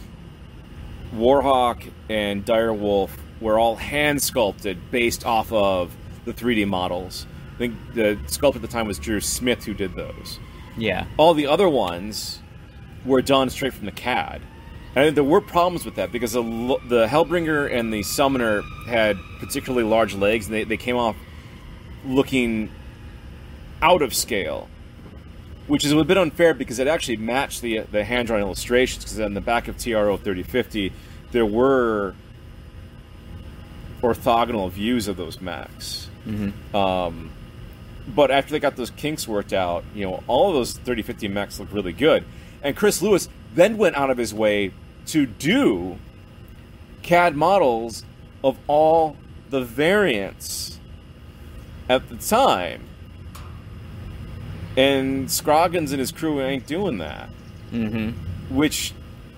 Warhawk, and Direwolf were all hand-sculpted based off of the three D models. I think the sculptor at the time was Drew Smith who did those. Yeah. All the other ones were done straight from the C A D. And there were problems with that because the, the Hellbringer and the Summoner had particularly large legs, and they, they came off looking out of scale. Which is a bit unfair because it actually matched the the hand-drawn illustrations, because on the back of T R O thirty fifty, there were orthogonal views of those mechs. Mm-hmm. Um, but after they got those kinks worked out, you know, all of those thirty fifty mechs look really good. And Chris Lewis then went out of his way to do C A D models of all the variants at the time. And Scroggins and his crew ain't doing that. Mm-hmm. Which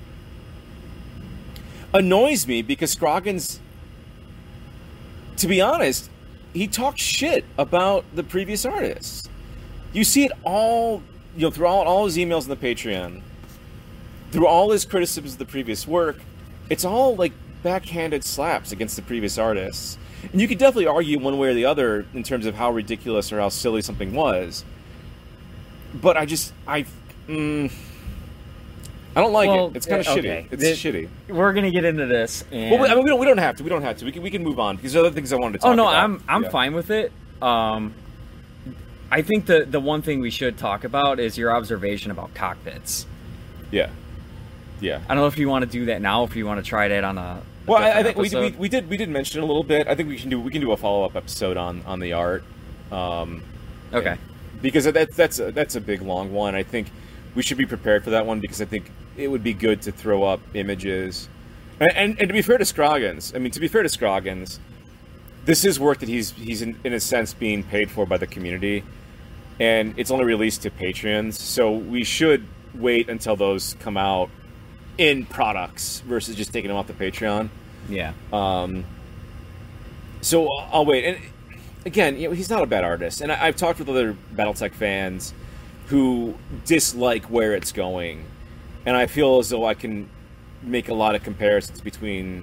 annoys me because Scroggins, to be honest, he talks shit about the previous artists. You see it all, you know, throughout all his emails in the Patreon, through all his criticisms of the previous work, it's all like backhanded slaps against the previous artists. And you could definitely argue one way or the other in terms of how ridiculous or how silly something was. But I just, I, mm, I don't like well, it. It's kind of okay. shitty. It's this, shitty. We're gonna get into this. And... Well, I mean, we don't. We don't have to. We don't have to. We can. We can move on because there are other things I wanted to talk about. Oh no, about. I'm I'm yeah. fine with it. Um, I think the the one thing we should talk about is your observation about cockpits. Yeah. Yeah. I don't know if you want to do that now. If you want to try that on a. a well, I, I think we, we we did we did mention it a little bit. I think we can do we can do a follow up episode on on the art. Um, okay. Because that's that's a, that's a big long one. I think we should be prepared for that one because I think it would be good to throw up images. And, and, and to be fair to Scroggins, I mean, to be fair to Scroggins, this is work that he's he's in, in a sense being paid for by the community, and it's only released to Patreons, so we should wait until those come out in products versus just taking them off the Patreon. Yeah. Um. So I'll wait. And again, you know, he's not a bad artist, and I, I've talked with other BattleTech fans who dislike where it's going, and I feel as though I can make a lot of comparisons between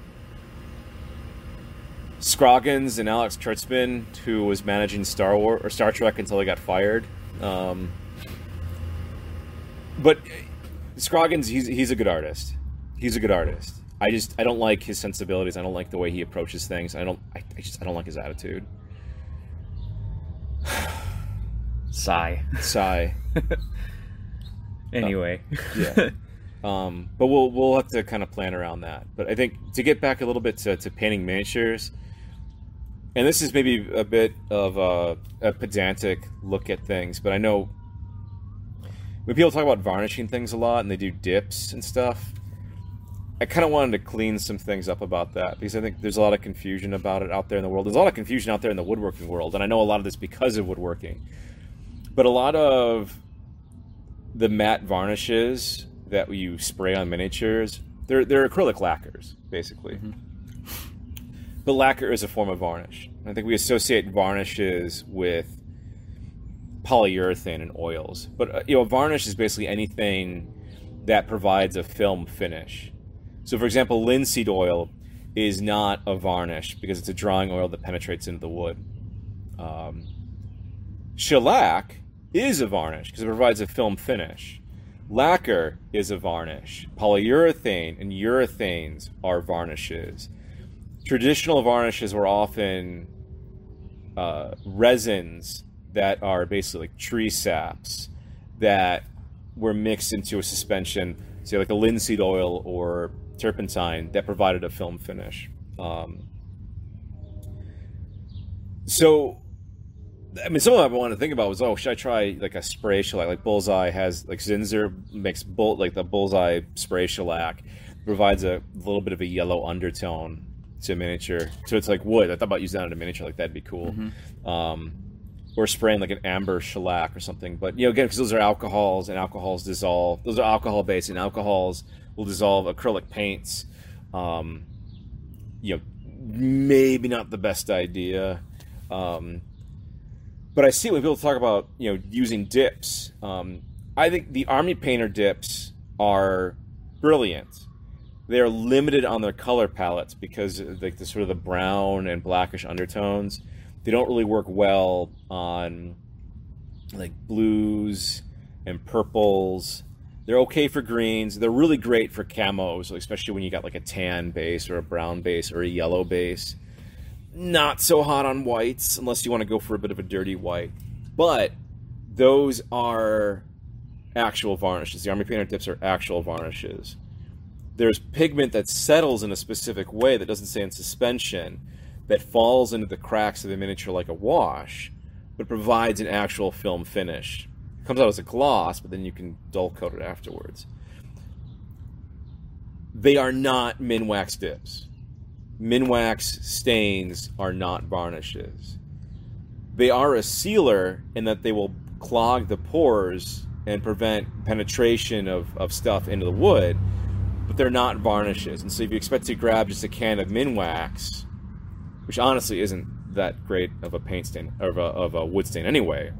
Scroggins and Alex Kurtzman, who was managing Star Wars or Star Trek until he got fired. Um, but Scroggins, he's he's a good artist. He's a good artist. I just I don't like his sensibilities. I don't like the way he approaches things. I don't. I, I just I don't like his attitude. Sigh. Sigh. Anyway. Uh, yeah. Um, but we'll we'll have to kind of plan around that. But I think to get back a little bit to, to painting miniatures, and this is maybe a bit of a, a pedantic look at things, but I know when people talk about varnishing things a lot and they do dips and stuff, I kind of wanted to clean some things up about that because I think there's a lot of confusion about it out there in the world. There's a lot of confusion out there in the woodworking world, and I know a lot of this because of woodworking. But a lot of the matte varnishes that you spray on miniatures, they're they're acrylic lacquers, basically. Mm-hmm. But lacquer is a form of varnish. I think we associate varnishes with polyurethane and oils. But uh, you know, varnish is basically anything that provides a film finish. So, for example, linseed oil is not a varnish because it's a drying oil that penetrates into the wood. Um, shellac is a varnish because it provides a film finish. Lacquer is a varnish. Polyurethane and urethanes are varnishes. Traditional varnishes were often uh, resins that are basically like tree saps that were mixed into a suspension, say like a linseed oil or turpentine, that provided a film finish. Um, so, I mean, some of them I wanted to think about was, oh, should I try like a spray shellac? Like Bullseye has, like Zinsser makes bull, like the Bullseye spray shellac, provides a little bit of a yellow undertone to a miniature. So it's like wood. I thought about using that in a miniature, like that'd be cool. Mm-hmm. Um, or spraying like an amber shellac or something. But, you know, again, because those are alcohols and alcohols dissolve. Those are alcohol based, and alcohols will dissolve acrylic paints. Um, you know, maybe not the best idea. Um, but I see when people talk about, you know, using dips. Um, I think the Army Painter dips are brilliant. They are limited on their color palettes because of like the sort of the brown and blackish undertones. They don't really work well on like blues and purples. They're okay for greens. They're really great for camos, especially when you got like a tan base or a brown base or a yellow base. Not so hot on whites unless you want to go for a bit of a dirty white. But those are actual varnishes. The Army Painter dips are actual varnishes. There's pigment that settles in a specific way that doesn't stay in suspension, that falls into the cracks of the miniature like a wash, but provides an actual film finish. It comes out as a gloss, but then you can dull coat it afterwards. They are not Minwax dips. Minwax stains are not varnishes. They are a sealer in that they will clog the pores and prevent penetration of, of stuff into the wood, but they're not varnishes. And so if you expect to grab just a can of Minwax, which honestly isn't that great of a paint stain, or of a, of a wood stain anyway,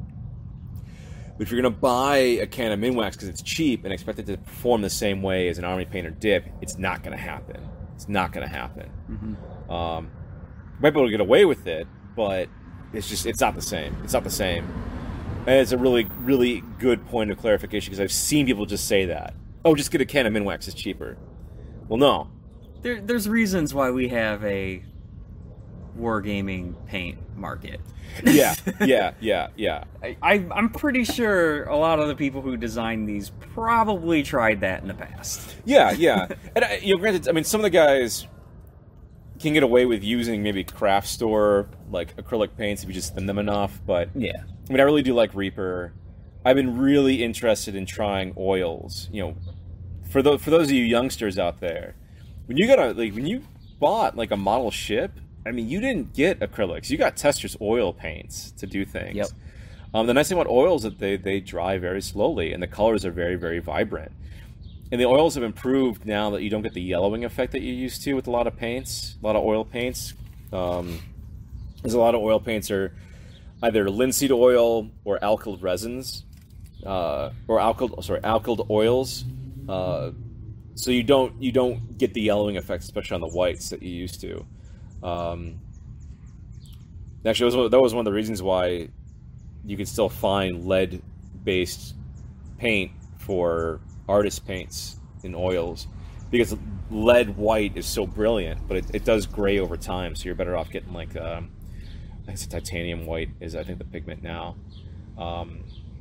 but if you're going to buy a can of Minwax because it's cheap and expect it to perform the same way as an Army Painter dip, it's not going to happen. It's not going to happen. Mm-hmm. Um, you might be able to get away with it, but it's just, it's not the same. It's not the same. And it's a really, really good point of clarification because I've seen people just say that. Oh, just get a can of Minwax, it's cheaper. Well, no. There, there's reasons why we have a wargaming paint market. yeah, yeah, yeah, yeah. I, I, I'm pretty sure a lot of the people who designed these probably tried that in the past. Yeah, yeah. And I, you know, granted, I mean, some of the guys can get away with using maybe craft store like acrylic paints if you just thin them enough. But yeah, I mean, I really do like Reaper. I've been really interested in trying oils. You know, for those for those of you youngsters out there, when you got a like when you bought like a model ship, I mean, you didn't get acrylics. You got Testors oil paints to do things. Yep. Um, the nice thing about oils is that they, they dry very slowly, and the colors are very, very vibrant. And the oils have improved now that you don't get the yellowing effect that you used to with a lot of paints, a lot of oil paints. Um, there's a lot of oil paints are either linseed oil or alkyd resins, uh, or alkyd sorry alkyd oils. Uh, so you don't you don't get the yellowing effect, especially on the whites that you used to. Um, actually, that was, that was one of the reasons why you could still find lead-based paint for artist paints in oils, because lead white is so brilliant, but it, it does gray over time, so you're better off getting like uh, I guess titanium white is I think the pigment now. Um,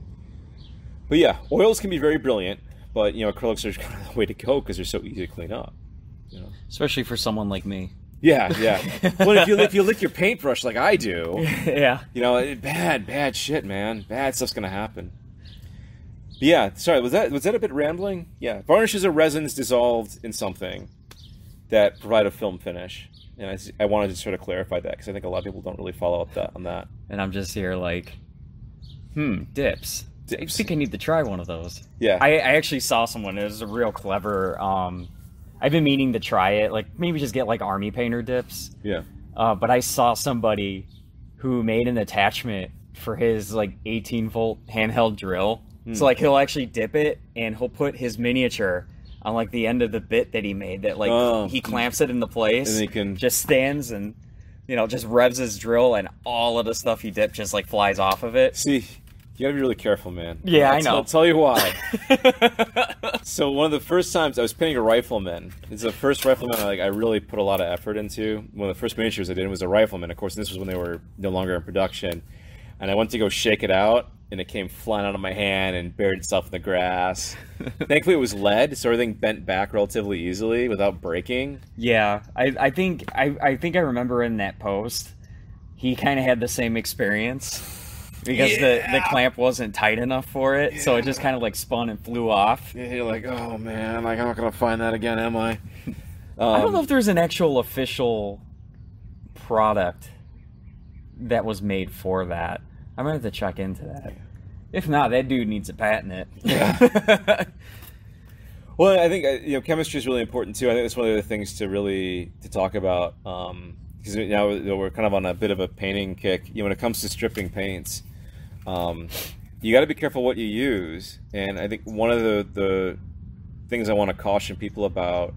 but yeah, oils can be very brilliant, but you know, acrylics are kind of the way to go because they're so easy to clean up. You know? Especially for someone like me. Yeah, yeah. Well, if you if you lick your paintbrush like I do, yeah, you know, it, bad, bad shit, man. Bad stuff's gonna happen. But yeah, sorry, was that was that a bit rambling? Yeah, varnishes are resins dissolved in something that provide a film finish, and I, I wanted to sort of clarify that because I think a lot of people don't really follow up that on that. And I'm just here like, Hmm, dips. I Dips. think I need to try one of those. Yeah. I, I actually saw someone. It was a real clever. Um, I've been meaning to try it. Like maybe just get like army painter dips. Yeah. Uh, but I saw somebody who made an attachment for his like eighteen volt handheld drill. Mm. So like he'll actually dip it and he'll put his miniature on like the end of the bit that he made. That like Oh. he clamps it into place. And he can- just stands and you know just revs his drill and all of the stuff he dipped just like flies off of it. See, you gotta be really careful, man. Yeah, I'll I t- know. I'll tell you why. So one of the first times I was painting a rifleman. It's the first rifleman I, like I really put a lot of effort into. One of the first miniatures I did was a rifleman. Of course, this was when they were no longer in production. And I went to go shake it out, and it came flying out of my hand and buried itself in the grass. Thankfully, it was lead, so everything bent back relatively easily without breaking. Yeah, I, I think I, I think I remember in that post, he kind of had the same experience because the, the Yeah. clamp wasn't tight enough for it, so it just kind of like spun and flew off. Yeah, you're like, oh man, like I'm not gonna find that again, am I? Um, I don't know if there's an actual official product that was made for that. I'm gonna have to check into that. If not, that dude needs to patent it. Yeah. Well, I think uh, you know chemistry is really important too. I think that's one of the things to really to talk about because now we're kind of on a bit of a painting kick. You know, when it comes to stripping paints, um, you got to be careful what you use. And I think one of the the things I want to caution people about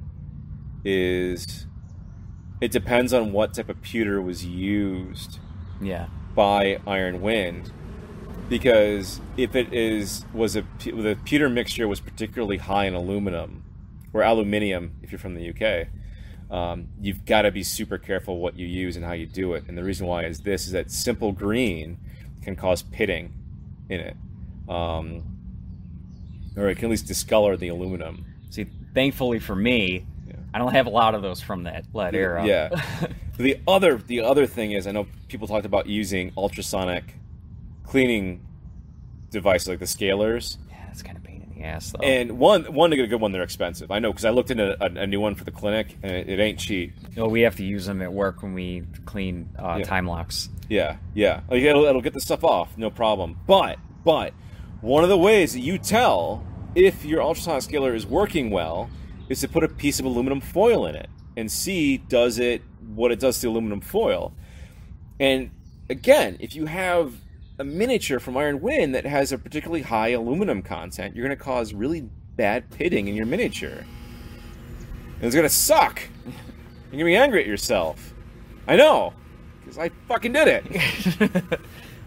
is it depends on what type of pewter was used Yeah. by Iron Wind. Because if it is was a the pewter mixture was particularly high in aluminum or aluminium, if you're from the U K, um, you've got to be super careful what you use and how you do it. And the reason why is this is that simple green can cause pitting in it, um, or it can at least discolor the aluminum. See, thankfully for me, Yeah. I don't have a lot of those from that lead era. Yeah. the other the other thing is I know people talked about using ultrasonic cleaning devices like the scalers. Yeah, that's kind of pain in the ass though. And one, one to get a good one, they're expensive. I know because I looked into a, a new one for the clinic, and it, it ain't cheap. Well, we have to use them at work when we clean uh, Yeah. time locks. Yeah, yeah. Like, it'll, it'll get the stuff off, no problem. But, but one of the ways that you tell if your ultrasonic scaler is working well is to put a piece of aluminum foil in it and see does it what it does to aluminum foil. And again, if you have a miniature from Iron Wind that has a particularly high aluminum content, you're going to cause really bad pitting in your miniature. And it's going to suck. You're going to be angry at yourself. I know, because I fucking did it.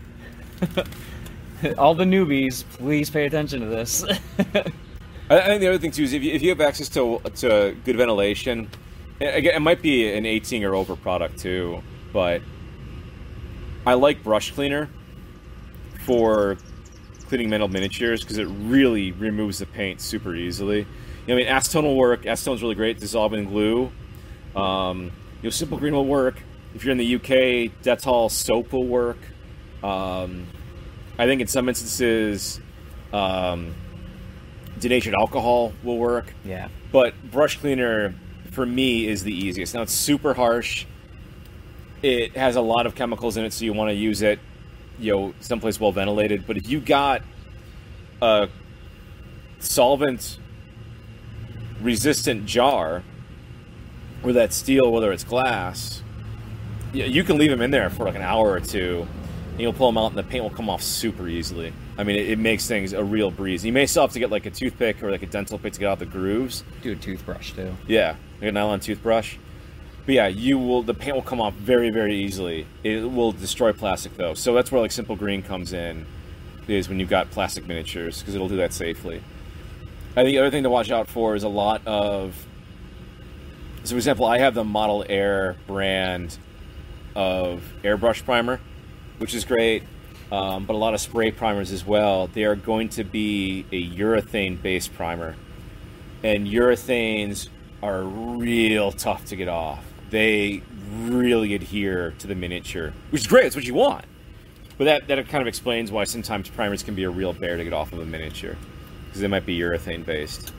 All the newbies, please pay attention to this. I, I think the other thing, too, is if you, if you have access to, to good ventilation, and again, it might be an eighteen or over product, too, but I like brush cleaner for cleaning metal miniatures because it really removes the paint super easily. You know, I mean, acetone will work. Acetone's really great, dissolving glue. Um, you know, Simple Green will work. If you're in the U K, Dettol soap will work. Um, I think in some instances, um, denatured alcohol will work. Yeah. But brush cleaner, for me, is the easiest. Now, it's super harsh. It has a lot of chemicals in it, so you want to use it, you know, someplace well ventilated. But if you got a solvent resistant jar, or that steel, whether it's glass, you, you can leave them in there for like an hour or two, and you'll pull them out, and the paint will come off super easily. I mean, it, it makes things a real breeze. You may still have to get like a toothpick or like a dental pick to get out the grooves. Do a toothbrush too. Yeah, like a nylon toothbrush. But yeah, you will. The paint will come off very, very easily. It will destroy plastic though, so that's where like Simple Green comes in, is when you've got plastic miniatures because it'll do that safely. I think the other thing to watch out for is a lot of. So, for example, I have the Model Air brand of airbrush primer, which is great, um, but a lot of spray primers as well. They are going to be a urethane-based primer, and urethanes are real tough to get off. They really adhere to the miniature, which is great. It's what you want. But that, that kind of explains why sometimes primers can be a real bear to get off of a miniature, because they might be urethane-based.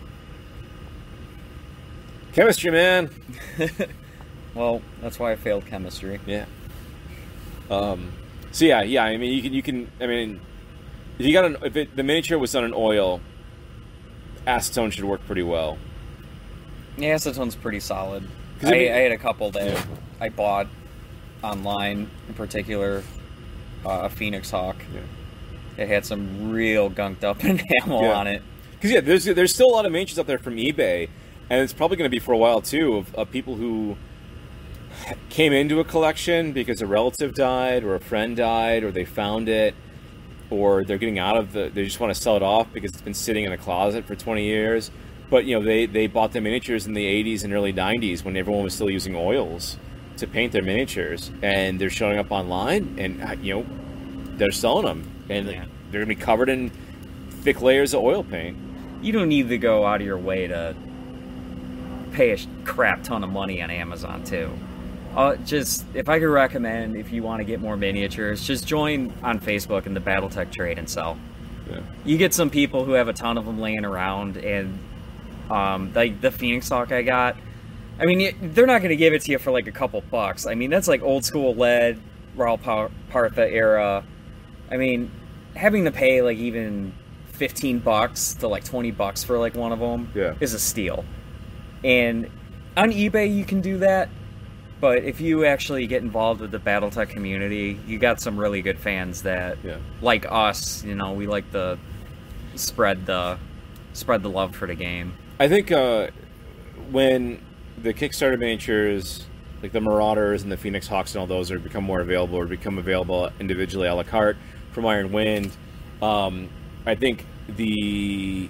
Chemistry, man. Well, that's why I failed chemistry. Yeah. Um, so yeah, yeah. I mean, you can, you can. I mean, If you got an, if it, the miniature was done in oil, acetone should work pretty well. Yeah, acetone's pretty solid. I, I mean, I had a couple that yeah. I bought online, in particular, uh, a Phoenix Hawk. Yeah. It had some real gunked up enamel Yeah. on it. Because yeah, there's there's still a lot of miniatures out there from eBay, and it's probably going to be for a while too of, of people who came into a collection because a relative died or a friend died or they found it, or they're getting out of the. They just want to sell it off because it's been sitting in a closet for twenty years. But you know they they bought the miniatures in the eighties and early nineties when everyone was still using oils to paint their miniatures, and they're showing up online, and you know they're selling them, and Yeah. they're going to be covered in thick layers of oil paint. You don't need to go out of your way to pay a crap ton of money on Amazon, too. Uh, just, if I could recommend, if you want to get more miniatures, just join on Facebook in the Battletech Trade and Sell. Yeah. You get some people who have a ton of them laying around, and um, like the Phoenix Hawk I got, I mean, they're not going to give it to you for like a couple bucks. I mean, that's like old school lead, Raul Partha era. I mean, having to pay like even fifteen bucks to like twenty bucks for like one of them Yeah. is a steal. And on eBay you can do that, but if you actually get involved with the Battletech community, you got some really good fans that, Yeah. like us, you know, we like to spread the spread the love for the game. I think uh, when the Kickstarter miniatures, like the Marauders and the Phoenix Hawks and all those, are become more available or become available individually a la carte from Iron Wind, um, I think the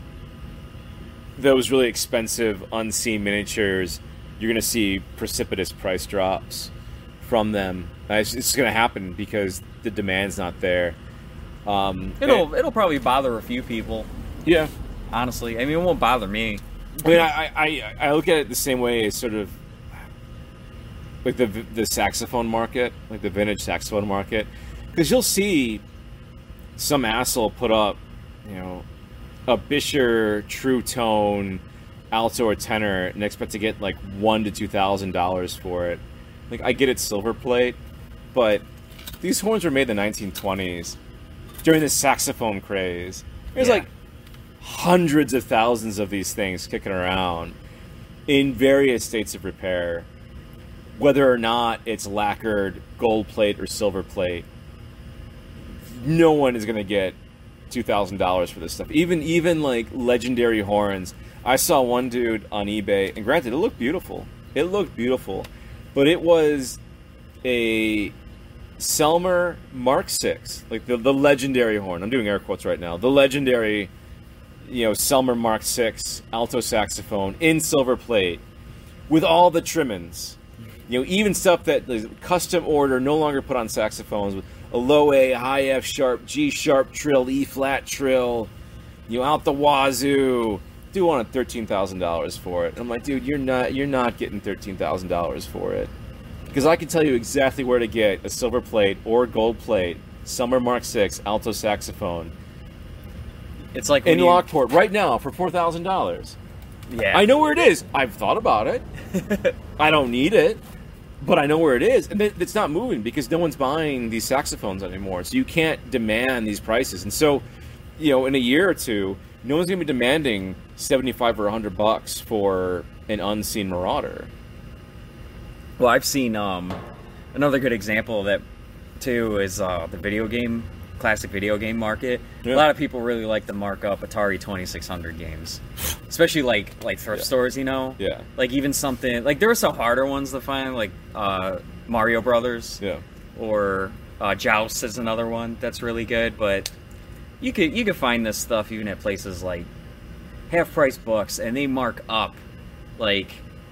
those really expensive unseen miniatures, you're going to see precipitous price drops from them. Uh, It's, it's going to happen because the demand's not there. Um, It'll and- it'll probably bother a few people, yeah. honestly. I mean, it won't bother me. I mean, I, I, I look at it the same way as sort of like the the saxophone market, like the vintage saxophone market, because you'll see some asshole put up, you know, a Bisher True Tone alto or tenor and expect to get like one to two thousand dollars for it. Like, I get it's silver plate, but these horns were made in the nineteen twenties during the saxophone craze. There's Yeah. like hundreds of thousands of these things kicking around in various states of repair, whether or not it's lacquered gold plate or silver plate. No one is going to get two thousand dollars for this stuff. Even even like legendary horns. I saw one dude on eBay, and granted, it looked beautiful. It looked beautiful, but it was a Selmer Mark six, like the the legendary horn. I'm doing air quotes right now. The legendary, you know, Selmer Mark six alto saxophone in silver plate with all the trimmings. You know, even stuff that is custom order, no longer put on saxophones, with a low A, high F sharp, G sharp trill, E flat trill, you know, out the wazoo. Dude wanted thirteen thousand dollars for it. And I'm like, dude, you're not you're not getting thirteen thousand dollars for it. Because I can tell you exactly where to get a silver plate or gold plate Selmer Mark six alto saxophone It's like in when you, Lockport right now for four thousand dollars. yeah. I know where it is. I've thought about it. I don't need it, but I know where it is. And it- it's not moving because no one's buying these saxophones anymore. So you can't demand these prices. And so, you know, in a year or two, no one's going to be demanding seventy-five or one hundred bucks for an unseen Marauder. Well, I've seen um, another good example of that too is uh, the video game, classic video game market. Yeah. A lot of people really like to mark up Atari twenty-six hundred games, especially like like thrift Yeah. stores. You know, Yeah. like even something like there are some harder ones to find, like uh, Mario Brothers, Yeah. or uh, Joust is another one that's really good. But you could you could find this stuff even at places like half price books, and they mark up like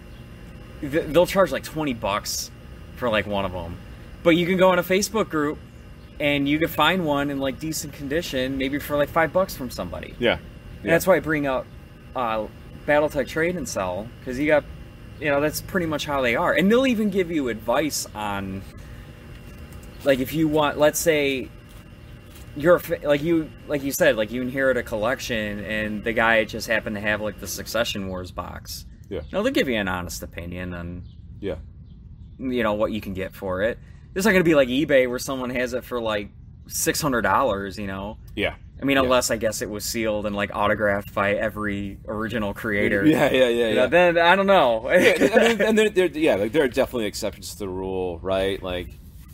th- they'll charge like twenty bucks for like one of them. But you can go in a Facebook group and you can find one in like decent condition, maybe for like five bucks from somebody. Yeah. And that's why I bring up uh, Battletech Trade and Sell, because you got, you know, that's pretty much how they are. And they'll even give you advice on, like, if you want, let's say, you're a fa- like you like you said, like you inherit a collection, and the guy just happened to have like the Succession Wars box. Yeah. You know, they'll give you an honest opinion on, Yeah. you know, what you can get for it. It's not going to be like eBay where someone has it for like six hundred dollars, you know? Yeah. I mean, Yeah. unless I guess it was sealed and like autographed by every original creator. Yeah, yeah, yeah, You know, yeah. then I don't know. yeah, I mean, and there, there, yeah, like there are definitely exceptions to the rule, right? Like,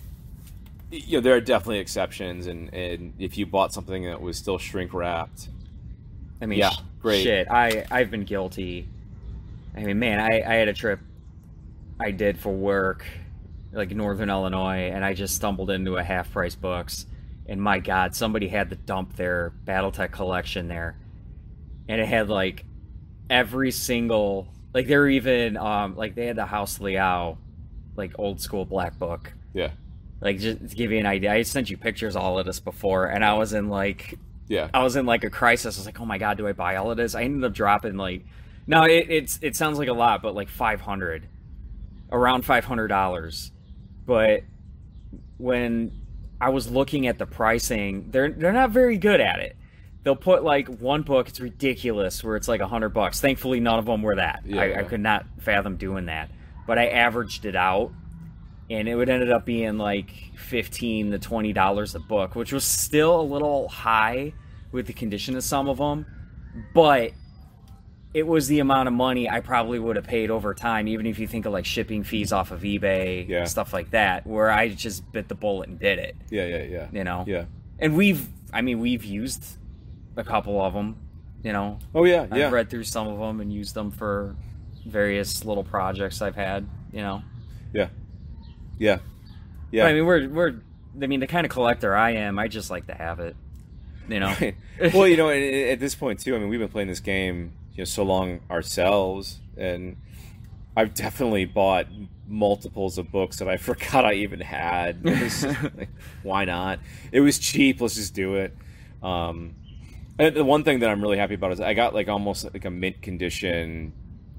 you know, there are definitely exceptions, and, and if you bought something that was still shrink wrapped, I mean, yeah, sh- great. shit. I I've been guilty. I mean, man, I I had a trip I did for work, like Northern Illinois, and I just stumbled into a Half Price Books, and my God, somebody had to dump their BattleTech collection there, and it had like every single, like they were even um like they had the House Liao, like old school black book. yeah, Like, just to give you an idea, I sent you pictures of all of this before, and I was in like, yeah, I was in like a crisis. I was like, oh my God, do I buy all of this? I ended up dropping like, no, it, it's it sounds like a lot, but like five hundred, around five hundred dollars. But when I was looking at the pricing, they're they're not very good at it. They'll put like one book, it's ridiculous, where it's like a hundred bucks. Thankfully, none of them were that. Yeah, I, yeah. I could not fathom doing that. But I averaged it out, and it would ended up being like fifteen to twenty dollars a book, which was still a little high with the condition of some of them, but it was the amount of money I probably would have paid over time, even if you think of like shipping fees off of eBay, Yeah. stuff like that, where I just bit the bullet and did it, yeah, yeah, yeah, you know? yeah. And we've, I mean, we've used a couple of them, you know? Oh yeah, I've yeah. read through some of them and used them for various little projects I've had, you know? Yeah, yeah, yeah. I mean, we're, we're, I mean, the kind of collector I am, I just like to have it, you know? Well, you know, at, at this point too, I mean, we've been playing this game, you know, so long ourselves, and I've definitely bought multiples of books that I forgot I even had. It was just like, why not? It was cheap. Let's just do it. Um, and the one thing that I'm really happy about is I got like almost like a mint condition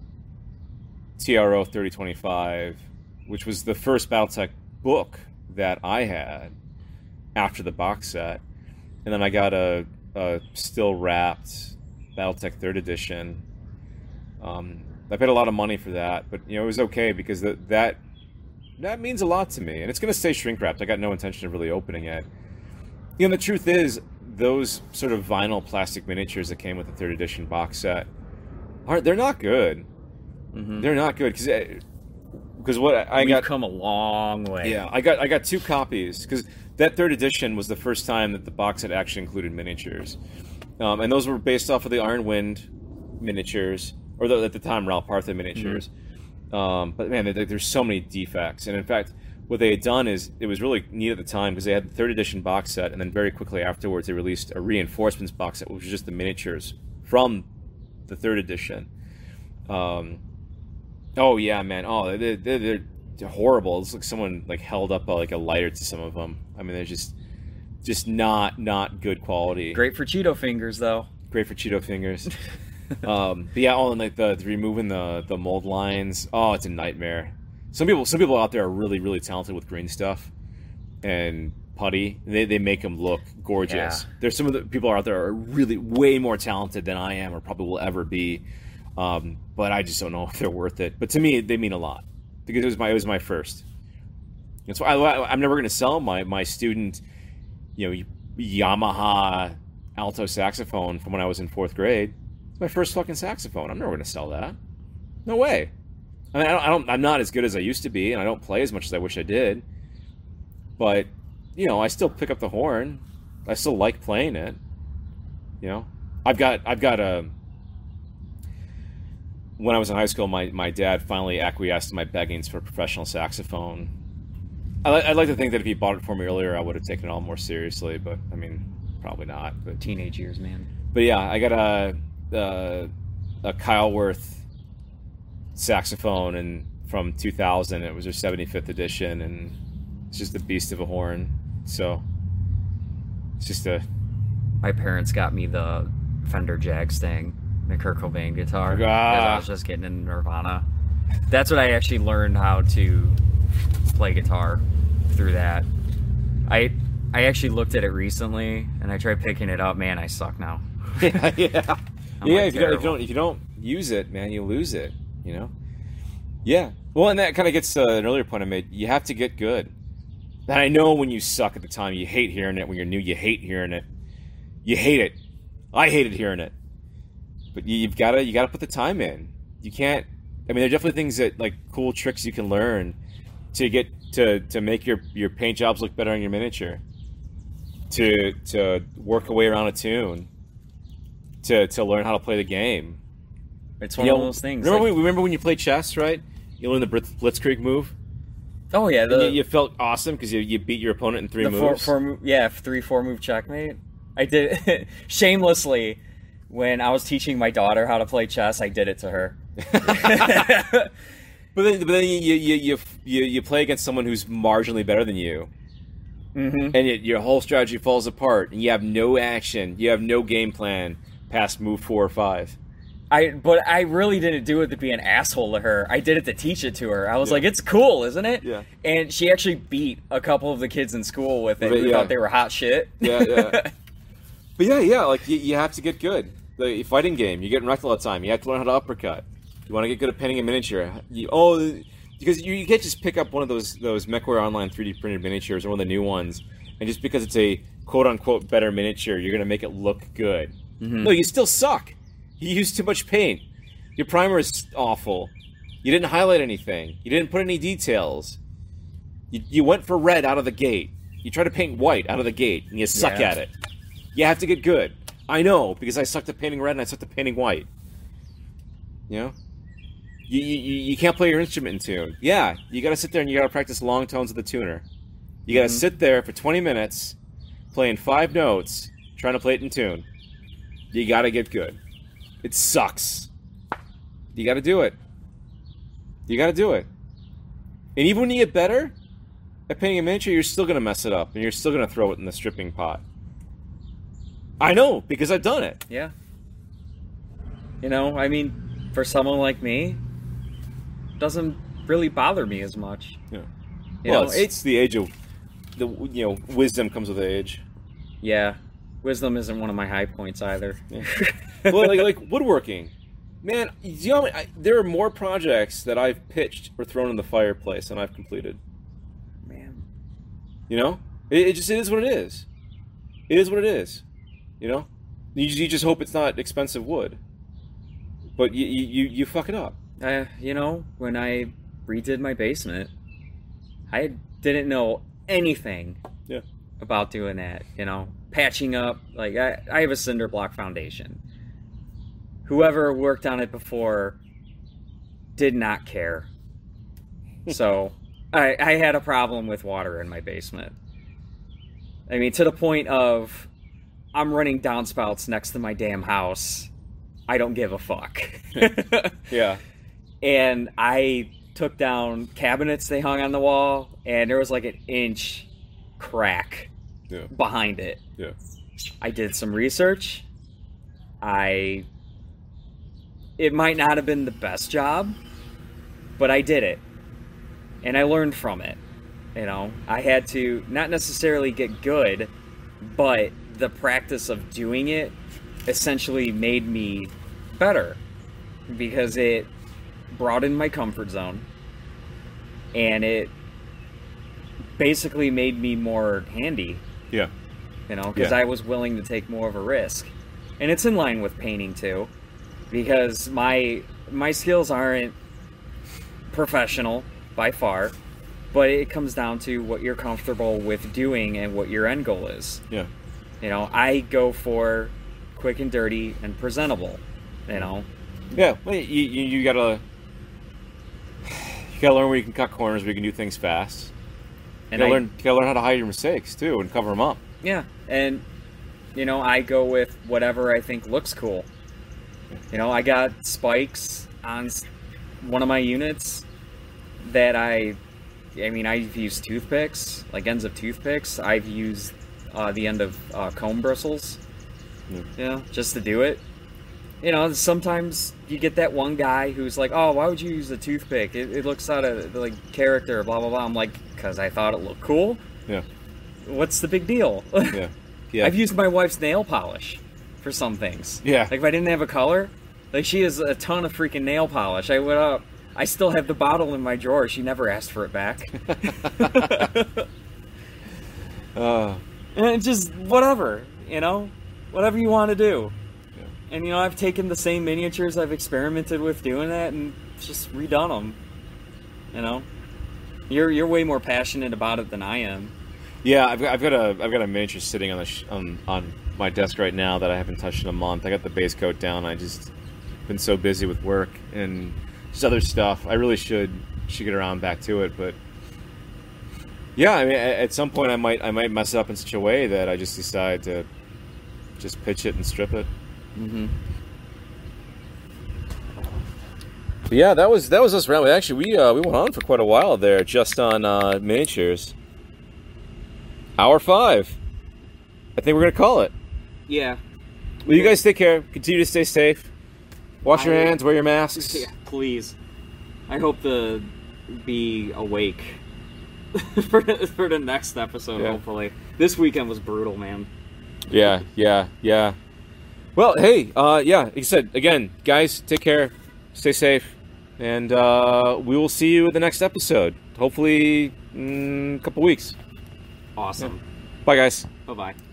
T R O thirty twenty-five, which was the first BattleTech book that I had after the box set, and then I got a, a still wrapped BattleTech third edition. Um, I paid a lot of money for that, but you know it was okay because that that that means a lot to me, and it's going to stay shrink wrapped. I got no intention of really opening it. You know, the truth is, those sort of vinyl plastic miniatures that came with the third edition box set aren't. They're not good. Mhm. They're not good because because what I We've got. come a long way. Yeah, I got I got two copies because that third edition was the first time that the box set actually included miniatures, um, and those were based off of the Iron Wind miniatures, or the, at the time Ralph Partha miniatures. Mm-hmm. Um, but man, there, there's so many defects, and in fact, what they had done is it was really neat at the time because they had the third edition box set, and then very quickly afterwards they released a reinforcements box set, which was just the miniatures from the third edition. Um, oh yeah, man. Oh, they're, they're, they're horrible. It's like someone like held up a, like a lighter to some of them. I mean, they're just just not not good quality. Great for Cheeto fingers, though. Great for Cheeto fingers. um, but yeah, oh, and like the, the removing the the mold lines. Oh, it's a nightmare. Some people some people out there are really really talented with green stuff and putty. They they make them look gorgeous. Yeah. There's some of the people out there are really way more talented than I am or probably will ever be. Um, but I just don't know if they're worth it. But to me, they mean a lot because it was my it was my first. And so I, I'm never going to sell my my student, you know, Yamaha alto saxophone from when I was in fourth grade. It's my first fucking saxophone. I'm never going to sell that. No way. I mean, I don't, I don't. I'm not as good as I used to be, and I don't play as much as I wish I did. But you know, I still pick up the horn. I still like playing it. You know, I've got I've got a. When I was in high school, my, my dad finally acquiesced to my beggings for a professional saxophone. I, I'd like to think that if he bought it for me earlier, I would have taken it all more seriously, but I mean, probably not. But Teenage years, man. but yeah, I got a a, a Kyleworth saxophone and from two thousand. It was their seventy-fifth edition, and it's just a beast of a horn. So it's just a My parents got me the Fender Jag Stang, the Kurt Cobain guitar. Ah. Because I was just getting into Nirvana. That's what I actually learned how to play guitar through that. I I actually looked at it recently and I tried picking it up. Man, I suck now. yeah, yeah. I'm yeah like if, you don't, if you terrible. don't if you don't use it, man, you lose it. You know. Yeah. Well, and that kind of gets to an earlier point I made. You have to get good. And I know when you suck at the time, you hate hearing it. When you're new, you hate hearing it. You hate it. I hated hearing it. But you, you've got to you got to put the time in. You can't. I mean, there are definitely things that like cool tricks you can learn to get to, to make your, your paint jobs look better on your miniature. To to work a way around a tune. To to learn how to play the game. It's one you of know, those things. Remember, like, when, remember when you played chess, right? You learned the Blitz, Blitzkrieg move. oh yeah, And the you, you felt awesome because you, you beat your opponent in three the four, moves. four move, yeah, three four move checkmate. I did it shamelessly when I was teaching my daughter how to play chess. I did it to her. But then, but then you, you you you you play against someone who's marginally better than you, Mm-hmm. and it, your whole strategy falls apart, and you have no action, you have no game plan past move four or five. I but I really didn't do it to be an asshole to her. I did it to teach it to her. I was Yeah. like, "It's cool, isn't it?" Yeah. And she actually beat a couple of the kids in school with it. But, Who yeah. thought they were hot shit. Yeah, yeah. But yeah, yeah, like you, you have to get good. The fighting game, you're getting wrecked all the time. You have to learn how to uppercut. You want to get good at painting a miniature. You, oh, because you, you can't just pick up one of those those MechWarrior Online three D printed miniatures or one of the new ones, and just because it's a quote unquote better miniature, you're gonna make it look good. Mhm. No, you still suck. You used too much paint. Your primer is awful. You didn't highlight anything. You didn't put any details. You, you went for red out of the gate. You tried to paint white out of the gate, and you suck Yeah. at it. You have to get good. I know, because I sucked at painting red and I sucked at painting white. You know? You, you, you can't play your instrument in tune. Yeah, you gotta sit there and you gotta practice long tones with the tuner. You gotta Mhm. sit there for twenty minutes, playing five notes, trying to play it in tune. You gotta get good. It sucks. You gotta do it. You gotta do it. And even when you get better at painting a miniature, you're still gonna mess it up, and you're still gonna throw it in the stripping pot. I know, because I've done it. Yeah. You know, I mean, for someone like me, doesn't really bother me as much. Yeah. You well, know, it's, it- it's the age of, the you know, wisdom comes with age. Yeah. Wisdom isn't one of my high points either. Yeah. Well, like, like woodworking, man. You know, I, there are more projects that I've pitched or thrown in the fireplace than I've completed. Man. You know, it, it just it is what it is. It is what it is. You know, you, you just hope it's not expensive wood, but you you, you fuck it up. Uh, you know, when I redid my basement, I didn't know anything Yeah. about doing that. You know, patching up. Like I, I have a cinder block foundation. Whoever worked on it before did not care. So I, I had a problem with water in my basement. I mean, to the point of I'm running downspouts next to my damn house. I don't give a fuck. Yeah. And I took down cabinets they hung on the wall, and there was like an inch crack Yeah. behind it. Yeah. I did some research. I. It might not have been the best job, but I did it. And I learned from it. You know, I had to not necessarily get good, but the practice of doing it essentially made me better because it broadened my comfort zone and it basically made me more handy, Yeah. you know, because Yeah. I was willing to take more of a risk. And it's in line with painting too, because my my skills aren't professional by far, but it comes down to what you're comfortable with doing and what your end goal is. Yeah. You know, I go for quick and dirty and presentable, you know. Yeah. Well, you, you, you gotta you gotta learn where you can cut corners, where you can do things fast. You And gotta I, learn you gotta learn how to hide your mistakes too and cover them up. yeah, and you know, I go with whatever I think looks cool. You know, I got spikes on s- one of my units that I, I mean, I've used toothpicks, like ends of toothpicks. I've used uh, the end of uh, comb bristles, Yeah. you know, just to do it. You know, sometimes you get that one guy who's like, "Oh, why would you use a toothpick? It, it looks out of like character, blah blah blah." I'm like, "Cause I thought it looked cool. Yeah. What's the big deal?" Yeah. Yeah. I've used my wife's nail polish for some things. Yeah. Like if I didn't have a color, like she has a ton of freaking nail polish. I went up. I still have the bottle in my drawer. She never asked for it back. Uh, And just whatever, you know, whatever you want to do. Yeah. And you know, I've taken the same miniatures, I've experimented with doing that, and just redone them. You know, you're you're way more passionate about it than I am. yeah, I've got, I've got a I've got a miniature sitting on the sh- on on my desk right now that I haven't touched in a month. I got the base coat down. I just been so busy with work and just other stuff. I really should should get around back to it, but yeah, I mean, at, at some point I might I might mess it up in such a way that I just decide to just pitch it and strip it. Mm-hmm. But yeah, that was that was us around. Actually, we uh, we went on for quite a while there, just on uh, miniatures. Hour five. I think we're gonna call it. Yeah. Well, you guys take care. Continue to stay safe. Wash your I- hands. Wear your masks. Yeah, please. I hope to be awake for for the next episode. Yeah. Hopefully, this weekend was brutal, man. Yeah, yeah, yeah. Well, hey, uh, yeah. Like I said, again, guys, take care. Stay safe, and uh, we will see you in the next episode. Hopefully, in a couple weeks. Awesome. Bye, guys. Bye bye.